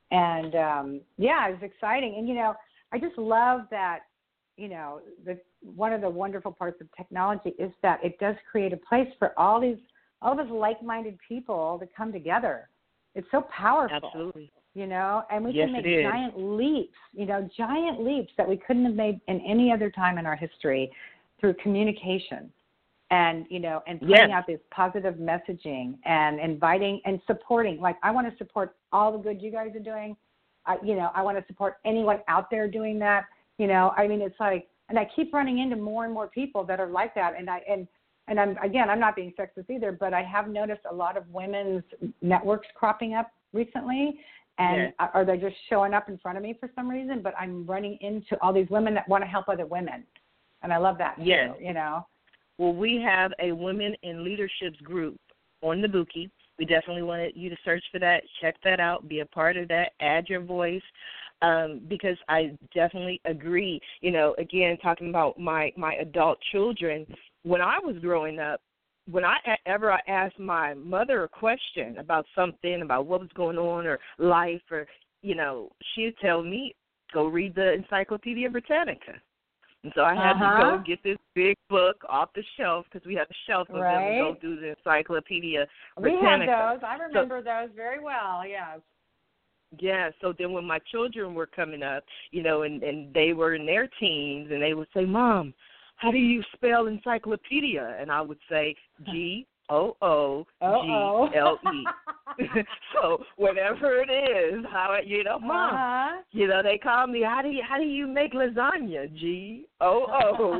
And um, yeah, it was exciting. And you know, I just love that. You know, the one of the wonderful parts of technology is that it does create a place for all these, all of us like-minded people to come together. It's so powerful. Absolutely. You know, and we yes, can make it is. giant leaps. You know, giant leaps that we couldn't have made in any other time in our history through communication. And, you know, and putting yes. out this positive messaging and inviting and supporting. Like, I want to support all the good you guys are doing. I, you know, I want to support anyone out there doing that. You know, I mean, it's like, and I keep running into more and more people that are like that. And I, and, and I'm, again, I'm not being sexist either, but I have noticed a lot of women's networks cropping up recently. And yes. are they just showing up in front of me for some reason? But I'm running into all these women that want to help other women. And I love that, too, yes. you know. Well, we have a Women in Leaderships group on the Buki. We definitely wanted you to search for that, check that out, be a part of that, add your voice. Um, because I definitely agree, you know, again, talking about my, my adult children, when I was growing up, when I ever I asked my mother a question about something, about what was going on or life or, you know, she'd tell me, go read the Encyclopedia Britannica. And so I had uh-huh. to go get this big book off the shelf because we had a shelf of right. them and go through the Encyclopedia We Britannica. had those. I remember so, those very well, yes. Yeah, so then when my children were coming up, you know, and, and they were in their teens, and they would say, Mom, how do you spell encyclopedia? And I would say G O O G L E. So whatever it is, how you know, Mom, uh-huh. you know, they call me, how do you how do you make lasagna? G O O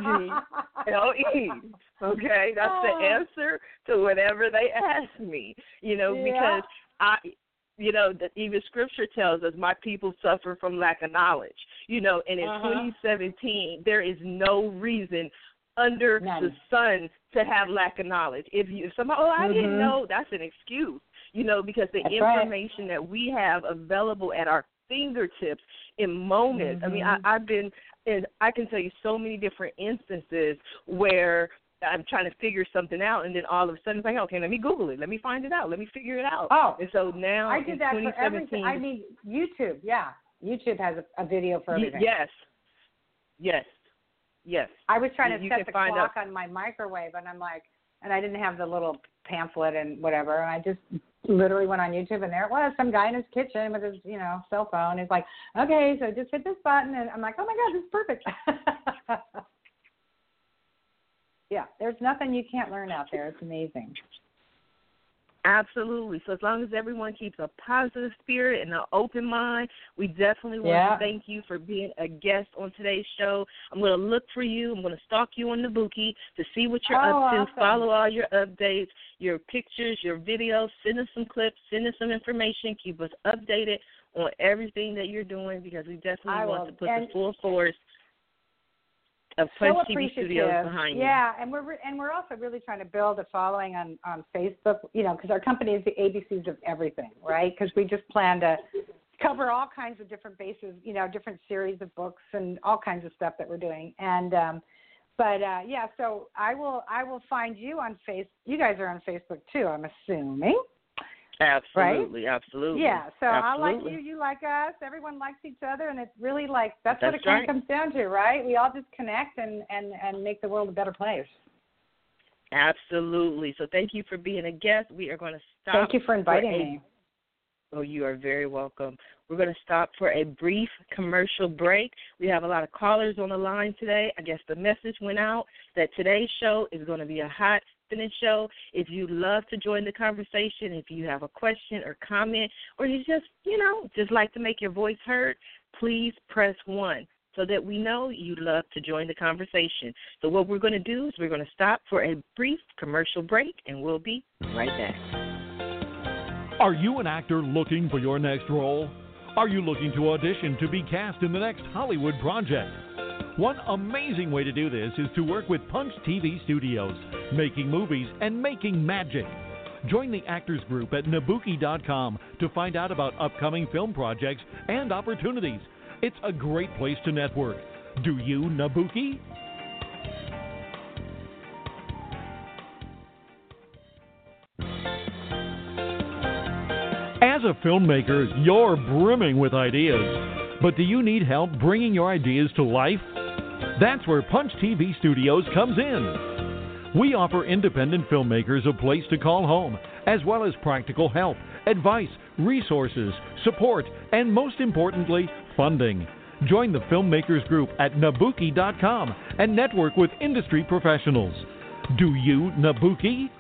G L E. Okay, that's the answer to whatever they ask me, you know, yeah. because I You know, that even Scripture tells us, my people suffer from lack of knowledge. You know, and in uh-huh. twenty seventeen, there is no reason under None. the sun to have lack of knowledge. If you, if somebody, oh, I mm-hmm. didn't know, that's an excuse. You know, because the that's information right. that we have available at our fingertips in moments. Mm-hmm. I mean, I, I've been, and I can tell you so many different instances where I'm trying to figure something out, and then all of a sudden it's like, okay, let me Google it. Let me find it out. Let me figure it out. Oh. And so now I did in that twenty for everything. seventeen. I mean, YouTube, yeah. YouTube has a, a video for everything. Yes. Yes. Yes. I was trying to you set the find clock out. on my microwave, and I'm like, and I didn't have the little pamphlet and whatever, and I just literally went on YouTube, and there it was, some guy in his kitchen with his, you know, cell phone. He's like, okay, so just hit this button, and I'm like, oh, my God, this is perfect. Yeah, there's nothing you can't learn out there. It's amazing. Absolutely. So as long as everyone keeps a positive spirit and an open mind, we definitely want yeah. to thank you for being a guest on today's show. I'm going to look for you. I'm going to stalk you on the Buki to see what you're oh, up to, awesome. follow all your updates, your pictures, your videos, send us some clips, send us some information, keep us updated on everything that you're doing because we definitely I want will. to put and the full force of so Punch T V Studios behind you. Yeah, and we're re- and we're also really trying to build a following on, on Facebook, you know, because our company is the A B Cs of everything, right? Because we just plan to cover all kinds of different bases, you know, different series of books and all kinds of stuff that we're doing. And um, but uh, yeah, so I will I will find you on Facebook. You guys are on Facebook too, I'm assuming. Absolutely, right? absolutely. Yeah, so absolutely. I like you, you like us, everyone likes each other, and it's really like, that's, that's what it right. kind of comes down to, right? We all just connect and, and, and make the world a better place. Absolutely. So thank you for being a guest. We are going to stop. Thank you for inviting for a, me. Oh, you are very welcome. We're going to stop for a brief commercial break. We have a lot of callers on the line today. I guess the message went out that today's show is going to be a hot spinning show. If you love to join the conversation, if you have a question or comment, or you just, you know, just like to make your voice heard, please press one so that we know you love to join the conversation. So what we're going to do is we're going to stop for a brief commercial break, and we'll be right back. Are you an actor looking for your next role? Are you looking to audition to be cast in the next Hollywood project? One amazing way to do this is to work with Punch T V Studios, making movies and making magic. Join the Actors Group at Nabuki dot com to find out about upcoming film projects and opportunities. It's a great place to network. Do you, Nabuki? As a filmmaker, you're brimming with ideas. But do you need help bringing your ideas to life? That's where Punch T V Studios comes in. We offer independent filmmakers a place to call home, as well as practical help, advice, resources, support, and most importantly, funding. Join the Filmmakers Group at Nabuki dot com and network with industry professionals. Do you, Nabuki?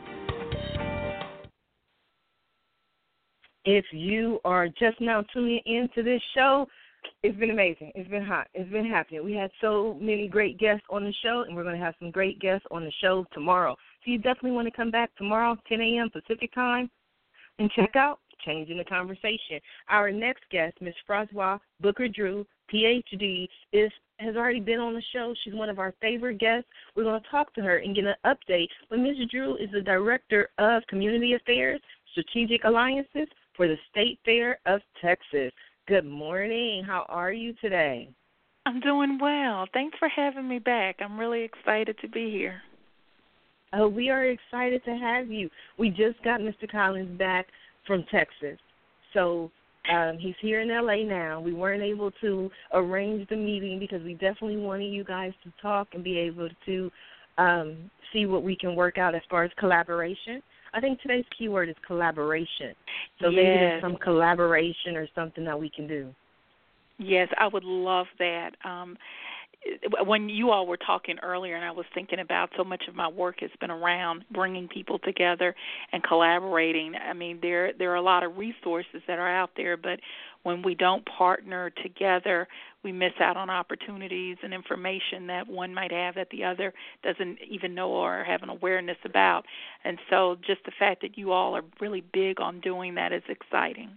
If you are just now tuning into this show, it's been amazing. It's been hot. It's been happening. We had so many great guests on the show, and we're going to have some great guests on the show tomorrow. So you definitely want to come back tomorrow, ten a.m. Pacific time, and check out Changing the Conversation. Our next guest, Miz Francois Booker Drew, P H D, is has already been on the show. She's one of our favorite guests. We're going to talk to her and get an update. But Miz Drew is the Director of Community Affairs, Strategic Alliances for the State Fair of Texas. Good morning. How are you today? I'm doing well. Thanks for having me back. I'm really excited to be here. Oh, we are excited to have you. We just got Mister Collins back from Texas. So um, he's here in L A now. We weren't able to arrange the meeting because we definitely wanted you guys to talk and be able to um, see what we can work out as far as collaboration. I think today's keyword is collaboration. So yes. maybe there's some collaboration or something that we can do. Yes, I would love that. Um, when you all were talking earlier, and I was thinking about so much of my work has been around bringing people together and collaborating. I mean, there there are a lot of resources that are out there, but when we don't partner together, we miss out on opportunities and information that one might have that the other doesn't even know or have an awareness about. And so just the fact that you all are really big on doing that is exciting.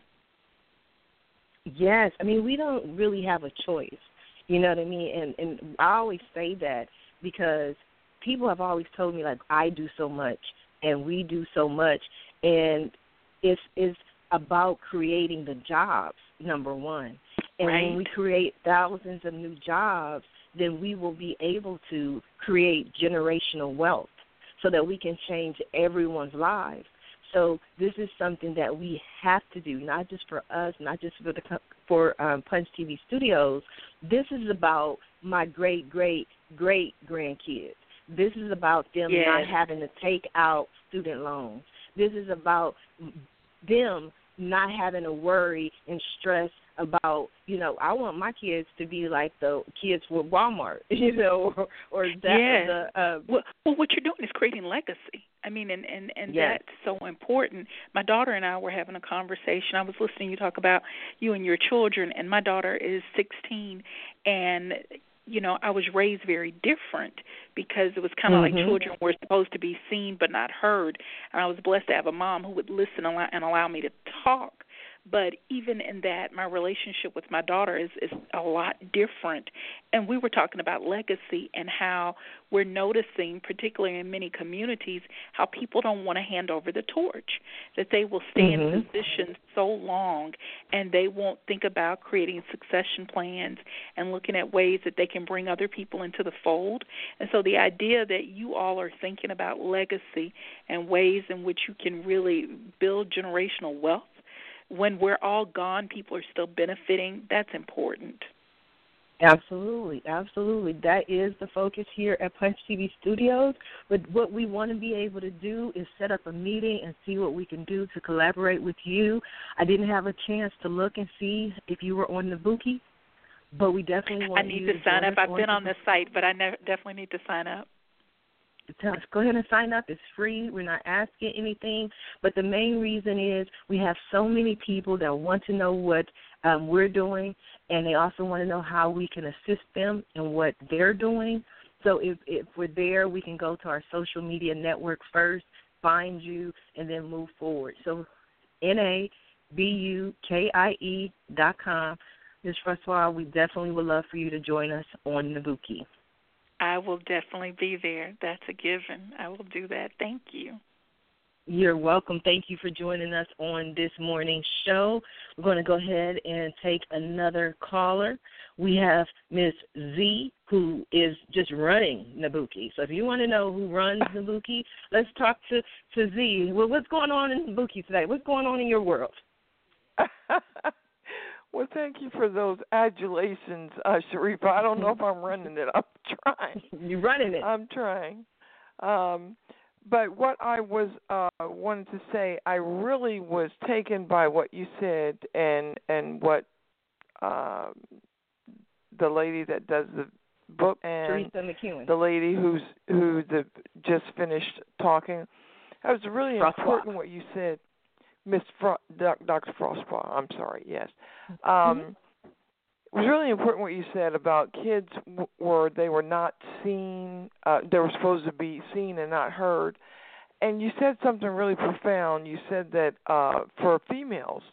Yes. I mean, we don't really have a choice. You know what I mean? And, and I always say that because people have always told me, like, I do so much and we do so much. And it's, it's about creating the jobs, number one. And right. when we create thousands of new jobs, then we will be able to create generational wealth so that we can change everyone's lives. So this is something that we have to do, not just for us, not just for the for um, Punch T V Studios. This is about my great, great, great grandkids. This is about them yes. not having to take out student loans. This is about them not having to worry and stress about, you know, I want my kids to be like the kids with Walmart, you know, or, or that. Yeah. The, uh, well, well, what you're doing is creating legacy. I mean, and, and, and yes. that's so important. My daughter and I were having a conversation. I was listening you talk about you and your children, and my daughter is sixteen, and you know, I was raised very different because it was kind of mm-hmm. like children were supposed to be seen but not heard. And I was blessed to have a mom who would listen and allow me to talk. But even in that, my relationship with my daughter is, is a lot different. And we were talking about legacy and how we're noticing, particularly in many communities, how people don't want to hand over the torch, that they will stay mm-hmm. in positions so long and they won't think about creating succession plans and looking at ways that they can bring other people into the fold. And so the idea that you all are thinking about legacy and ways in which you can really build generational wealth, when we're all gone, people are still benefiting, that's important. Absolutely, absolutely. That is the focus here at Punch T V Studios. But what we want to be able to do is set up a meeting and see what we can do to collaborate with you. I didn't have a chance to look and see if you were on Nabuki, but we definitely want I need you to, to sign up. I've on been on the site, but I ne- definitely need to sign up. Tell us, go ahead and sign up. It's free. We're not asking anything. But the main reason is we have so many people that want to know what um, we're doing, and they also want to know how we can assist them in what they're doing. So if, if we're there, we can go to our social media network first, find you, and then move forward. So N A B U K I E dot com. Miz Francois, we definitely would love for you to join us on Nabuki. I will definitely be there. That's a given. I will do that. Thank you. You're welcome. Thank you for joining us on this morning's show. We're going to go ahead and take another caller. We have Miz Z, who is just running Nabuki. So if you want to know who runs Nabuki, let's talk to, to Z. Well, what's going on in Nabuki today? What's going on in your world? Well, thank you for those adulations, uh, Sharifa. I don't know if I'm running it. I'm trying. You're running it. I'm trying. Um, but what I was uh, wanted to say, I really was taken by what you said and and what uh, the lady that does the book and Teresa McEwen. the lady who's who the just finished talking. That was really Frostbach. important what you said. Miss Fro- Doctor Frostbach, I'm sorry, yes. Um, mm-hmm. It was really important what you said about kids w- where they were not seen, uh, they were supposed to be seen and not heard. And you said something really profound. You said that uh, for females,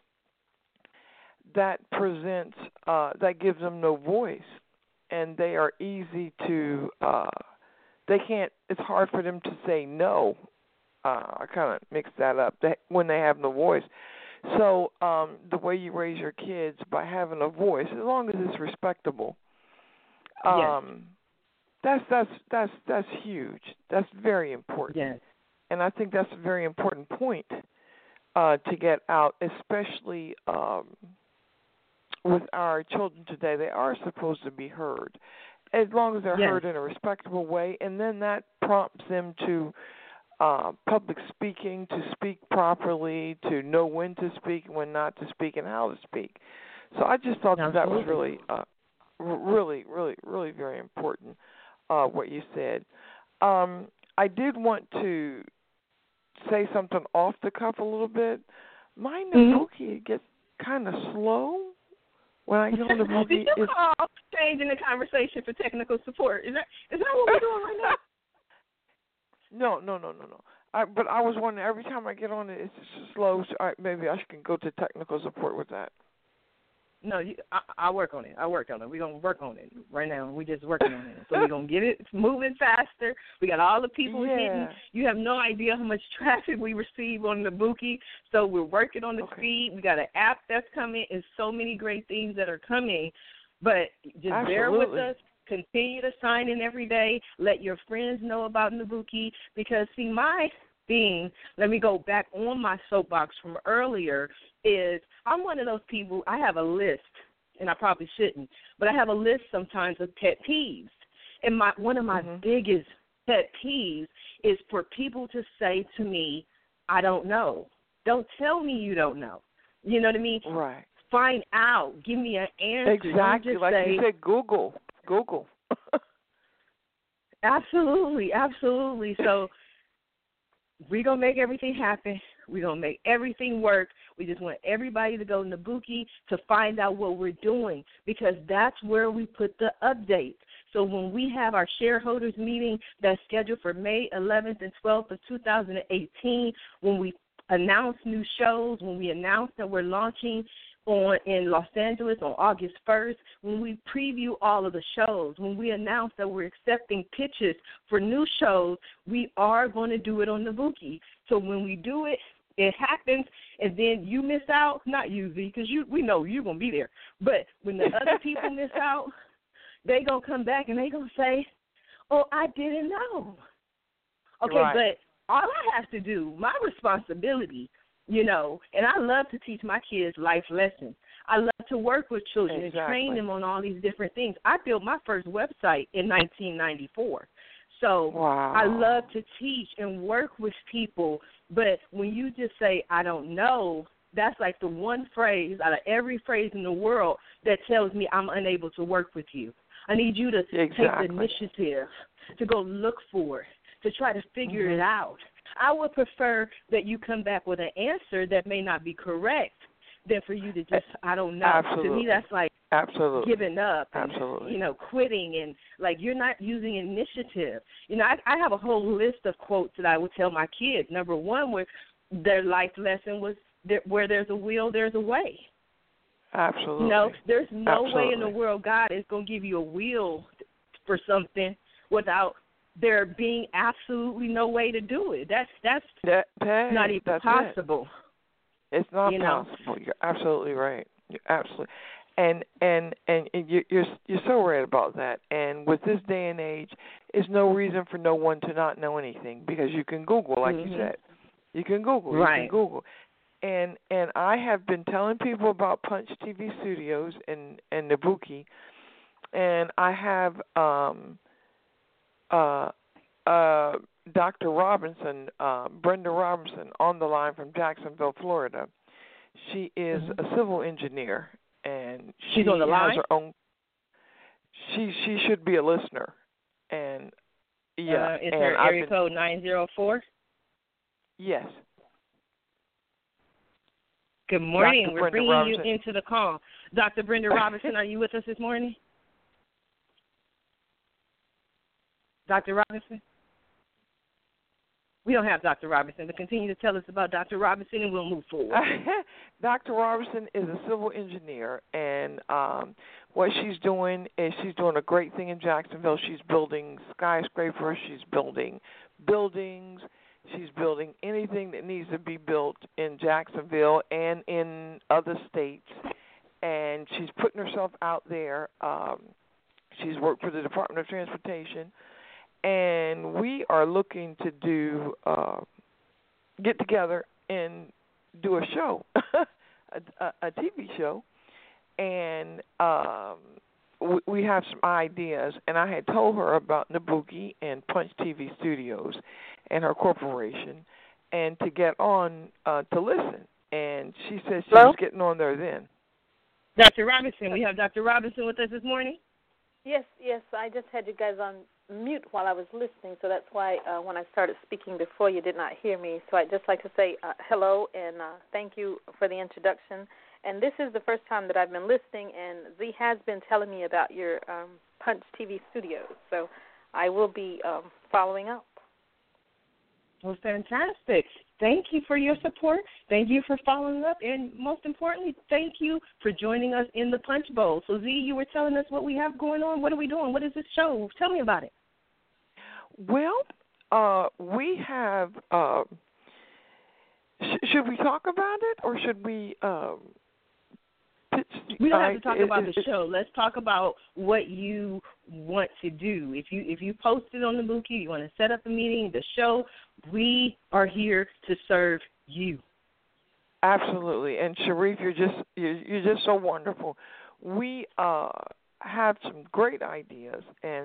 that presents, uh, that gives them no voice, and they are easy to, uh, they can't, it's hard for them to say no. Uh, I kind of mixed that up they, when they have no voice. So um, the way you raise your kids by having a voice, as long as it's respectable, um, yes. that's that's that's that's huge. That's very important. Yes. And I think that's a very important point uh, to get out, especially um, with our children today. They are supposed to be heard, as long as they're yes. heard in a respectable way, and then that prompts them to Uh, public speaking, to speak properly, to know when to speak, when not to speak, and how to speak. So I just thought that, that was really, uh, really, really, really very important, uh, what you said. Um, I did want to say something off the cuff a little bit. My Nabuki mm-hmm. gets kind of slow when I get on Nabuki. Did you call changing the conversation for technical support? Is that is that what we're doing right now? No, no, no, no, no. I, but I was wondering, every time I get on it, it's just slow. So I, maybe I can go to technical support with that. No, you, I, I'll work on it. I'll work on it. We're going to work on it right now. We're just working on it. So we're going to get it moving faster. We got all the people yeah. hitting. You have no idea how much traffic we receive on Nabuki. So we're working on the okay. speed. We got an app that's coming and so many great things that are coming. But just Absolutely. bear with us. Continue to sign in every day. Let your friends know about Nabuki because, see, my thing, let me go back on my soapbox from earlier, is I'm one of those people, I have a list, and I probably shouldn't, but I have a list sometimes of pet peeves. And my one of my mm-hmm. biggest pet peeves is for people to say to me, I don't know. Don't tell me you don't know. You know what I mean? Right. Find out. Give me an answer. Exactly. Just like say, you said, Google. Google. Absolutely, absolutely. So we're going to make everything happen. We're going to make everything work. We just want everybody to go to Nabuki to find out what we're doing because that's where we put the updates. So when we have our shareholders meeting that's scheduled for May eleventh and twelfth of two thousand eighteen, when we announce new shows, when we announce that we're launching on in Los Angeles on August first, when we preview all of the shows, when we announce that we're accepting pitches for new shows, we are going to do it on Nabuki. So when we do it, it happens, and then you miss out, not you, Z, because you, we know you're going to be there. But when the other people miss out, they going to come back and they going to say, oh, I didn't know. Okay, right. But all I have to do, my responsibility, you know, and I love to teach my kids life lessons. I love to work with children exactly. and train them on all these different things. I built my first website in nineteen ninety-four. So wow. I love to teach and work with people. But when you just say, I don't know, that's like the one phrase out of every phrase in the world that tells me I'm unable to work with you. I need you to exactly. take the initiative to go look for it, to try to figure mm-hmm. it out. I would prefer that you come back with an answer that may not be correct than for you to just, I don't know. Absolutely. To me, that's like Absolutely. giving up and, Absolutely. you know, quitting and, like, you're not using initiative. You know, I, I have a whole list of quotes that I would tell my kids. Number one, where their life lesson was there, where there's a will, there's a way. Absolutely. You know, there's no Absolutely. way in the world God is going to give you a will for something without there being absolutely no way to do it. That's that's that, hey, not even that's possible. It. It's not you know? possible. You're absolutely right. You're absolutely, and and and you're you're you're so right about that. And with this day and age, there's no reason for no one to not know anything because you can Google, like mm-hmm. you said. You can Google. Right. You can Google. and and I have been telling people about Punch T V Studios and and Nabuki, and I have um uh uh Doctor Robinson, uh, Brenda Robinson, on the line from Jacksonville, Florida. She is mm-hmm. a civil engineer, and she she's on the has line. her own. She she should be a listener, and yeah, uh, is and her I've area been, code nine zero four? Yes. Good morning. Doctor We're Brenda bringing Robinson. you into the call. Doctor Brenda Robinson, are you with us this morning? Doctor Robinson? We don't have Doctor Robinson, but continue to tell us about Doctor Robinson and we'll move forward. Doctor Robinson is a civil engineer, and um, what she's doing is she's doing a great thing in Jacksonville. She's building skyscrapers. She's building buildings. She's building anything that needs to be built in Jacksonville and in other states, and she's putting herself out there. Um, she's worked for the Department of Transportation. And we are looking to do uh, get together and do a show, a, a, a T V show, and um, we, we have some ideas. And I had told her about Nabuki and Punch T V Studios and her corporation, and to get on uh, to listen. And she said she Hello? was getting on there then. Doctor Robinson, we have Doctor Robinson with us this morning. Yes, yes. I just had you guys on mute while I was listening, so that's why uh, when I started speaking before, you did not hear me. So I'd just like to say uh, hello and uh, thank you for the introduction. And this is the first time that I've been listening, and Z has been telling me about your um, Punch T V Studios. So I will be um, following up. Well, fantastic. Thank you for your support. Thank you for following up. And most importantly, thank you for joining us in the Punch Bowl. So, Z, you were telling us what we have going on. What are we doing? What is this show? Tell me about it. Well, uh, we have, uh, sh- should we talk about it or should we um, pitch? We don't have to uh, talk about it, the show. Let's talk about what you want to do. If you if you post it on the Nabuki, you want to set up a meeting, the show, we are here to serve you. Absolutely. And Sharif, you're just you're, you're just so wonderful. We uh, have some great ideas, and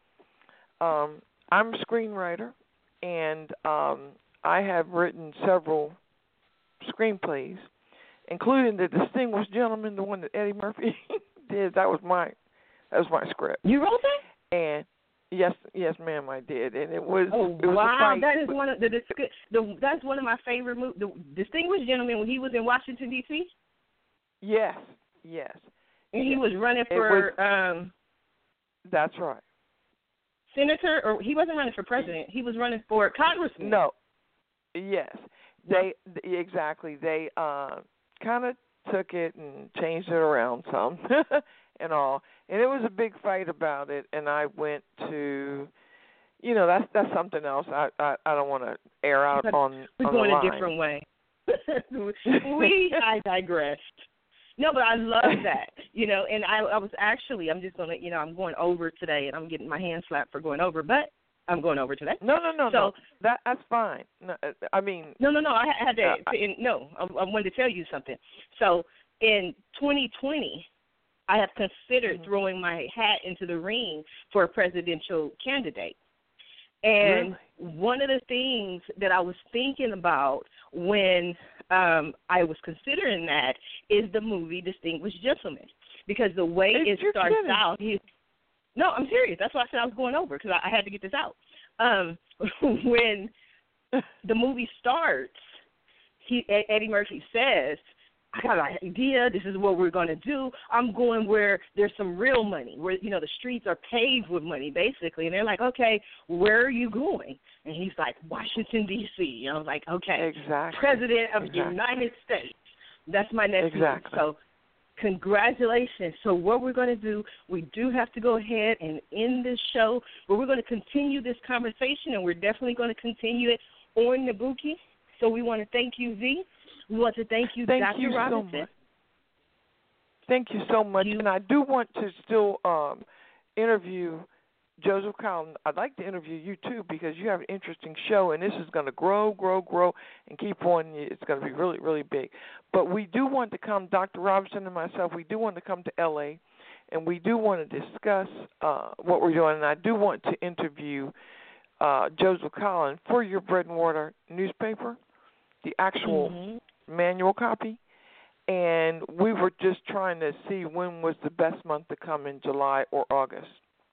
um, I'm a screenwriter, and um, I have written several screenplays, including The Distinguished Gentleman, the one that Eddie Murphy did. That was my that was my script. You wrote that? And yes, yes, ma'am, I did, and it was. Oh it was wow, a that is one of the, the that's one of my favorite movies. The Distinguished Gentleman, when he was in Washington D C. Yes, yes. And he yes. was running for. Was, um That's right. Senator, or he wasn't running for president. He was running for congressman. No. Yes, they exactly. They uh, kind of took it and changed it around some and all, and it was a big fight about it. And I went to, you know, that's that's something else. I I, I don't want to air out but on. We're on going the a line. different way. we I digressed. No, but I love that, you know, and I, I was actually, I'm just going to, you know, I'm going over today, and I'm getting my hand slapped for going over, but I'm going over today. No, no, no, so, no. That, that's fine. No, I mean. No, no, no. I had to, uh, in, no, I, I wanted to tell you something. So in twenty twenty, I have considered mm-hmm. throwing my hat into the ring for a presidential candidate. And really? One of the things that I was thinking about when um, I was considering that is the movie Distinguished Gentleman, because the way it's it starts kidding. out, he, no, I'm serious. That's why I said I was going over, because I, I had to get this out. Um, when the movie starts, he, Eddie Murphy says, I got an idea. This is what we're going to do. I'm going where there's some real money, where, you know, the streets are paved with money, basically. And they're like, okay, where are you going? And he's like, Washington, D C And I was like, okay, exactly. President of exactly. the United States. That's my next exactly. move. So congratulations. So what we're going to do, we do have to go ahead and end this show, but we're going to continue this conversation, and we're definitely going to continue it on Nabuki. So we want to thank you, Z. We want to thank you, thank Doctor you Robinson. So much. Thank you so much. You, and I do want to still um, interview Joseph Collins, I'd like to interview you too because you have an interesting show, and this is going to grow, grow, grow, and keep on. It's going to be really, really big. But we do want to come, Doctor Robinson and myself, we do want to come to L A, and we do want to discuss uh, what we're doing, and I do want to interview uh, Joseph Collins for your Bread and Water newspaper, the actual mm-hmm. manual copy. And we were just trying to see when was the best month to come in July or August.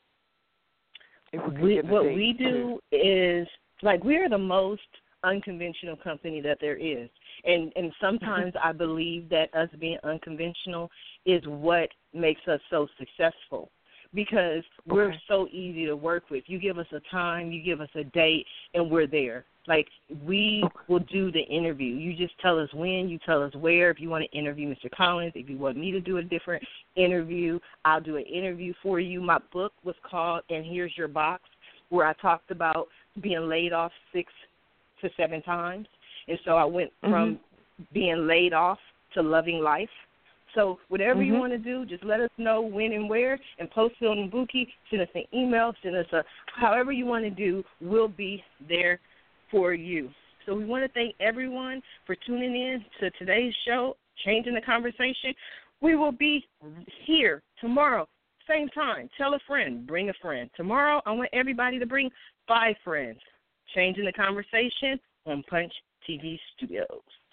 We, what we do is, like, we are the most unconventional company that there is. And and sometimes I believe that us being unconventional is what makes us so successful because we're okay. so easy to work with. You give us a time, you give us a date, and we're there. Like, we will do the interview. You just tell us when, you tell us where. If you want to interview Mister Collins, if you want me to do a different interview, I'll do an interview for you. My book was called And Here's Your Box, where I talked about being laid off six to seven times. And so I went mm-hmm. from being laid off to loving life. So whatever mm-hmm. you want to do, just let us know when and where. And Post Field and Buki, send us an email, send us a however you want to do, we'll be there for you. So we want to thank everyone for tuning in to today's show, Changing the Conversation. We will be here tomorrow, same time. Tell a friend, bring a friend. Tomorrow, I want everybody to bring five friends. Changing the Conversation on Punch T V Studios.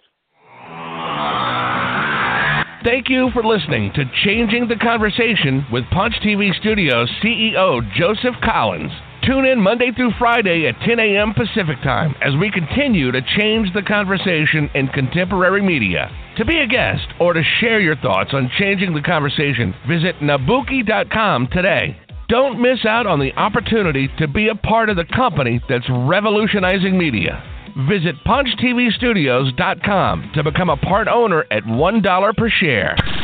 Thank you for listening to Changing the Conversation with Punch T V Studios C E O Joseph Collins. Tune in Monday through Friday at ten a.m. Pacific Time as we continue to change the conversation in contemporary media. To be a guest or to share your thoughts on Changing the Conversation, visit Nabuki dot com today. Don't miss out on the opportunity to be a part of the company that's revolutionizing media. Visit Punch T V Studios dot com to become a part owner at one dollar per share.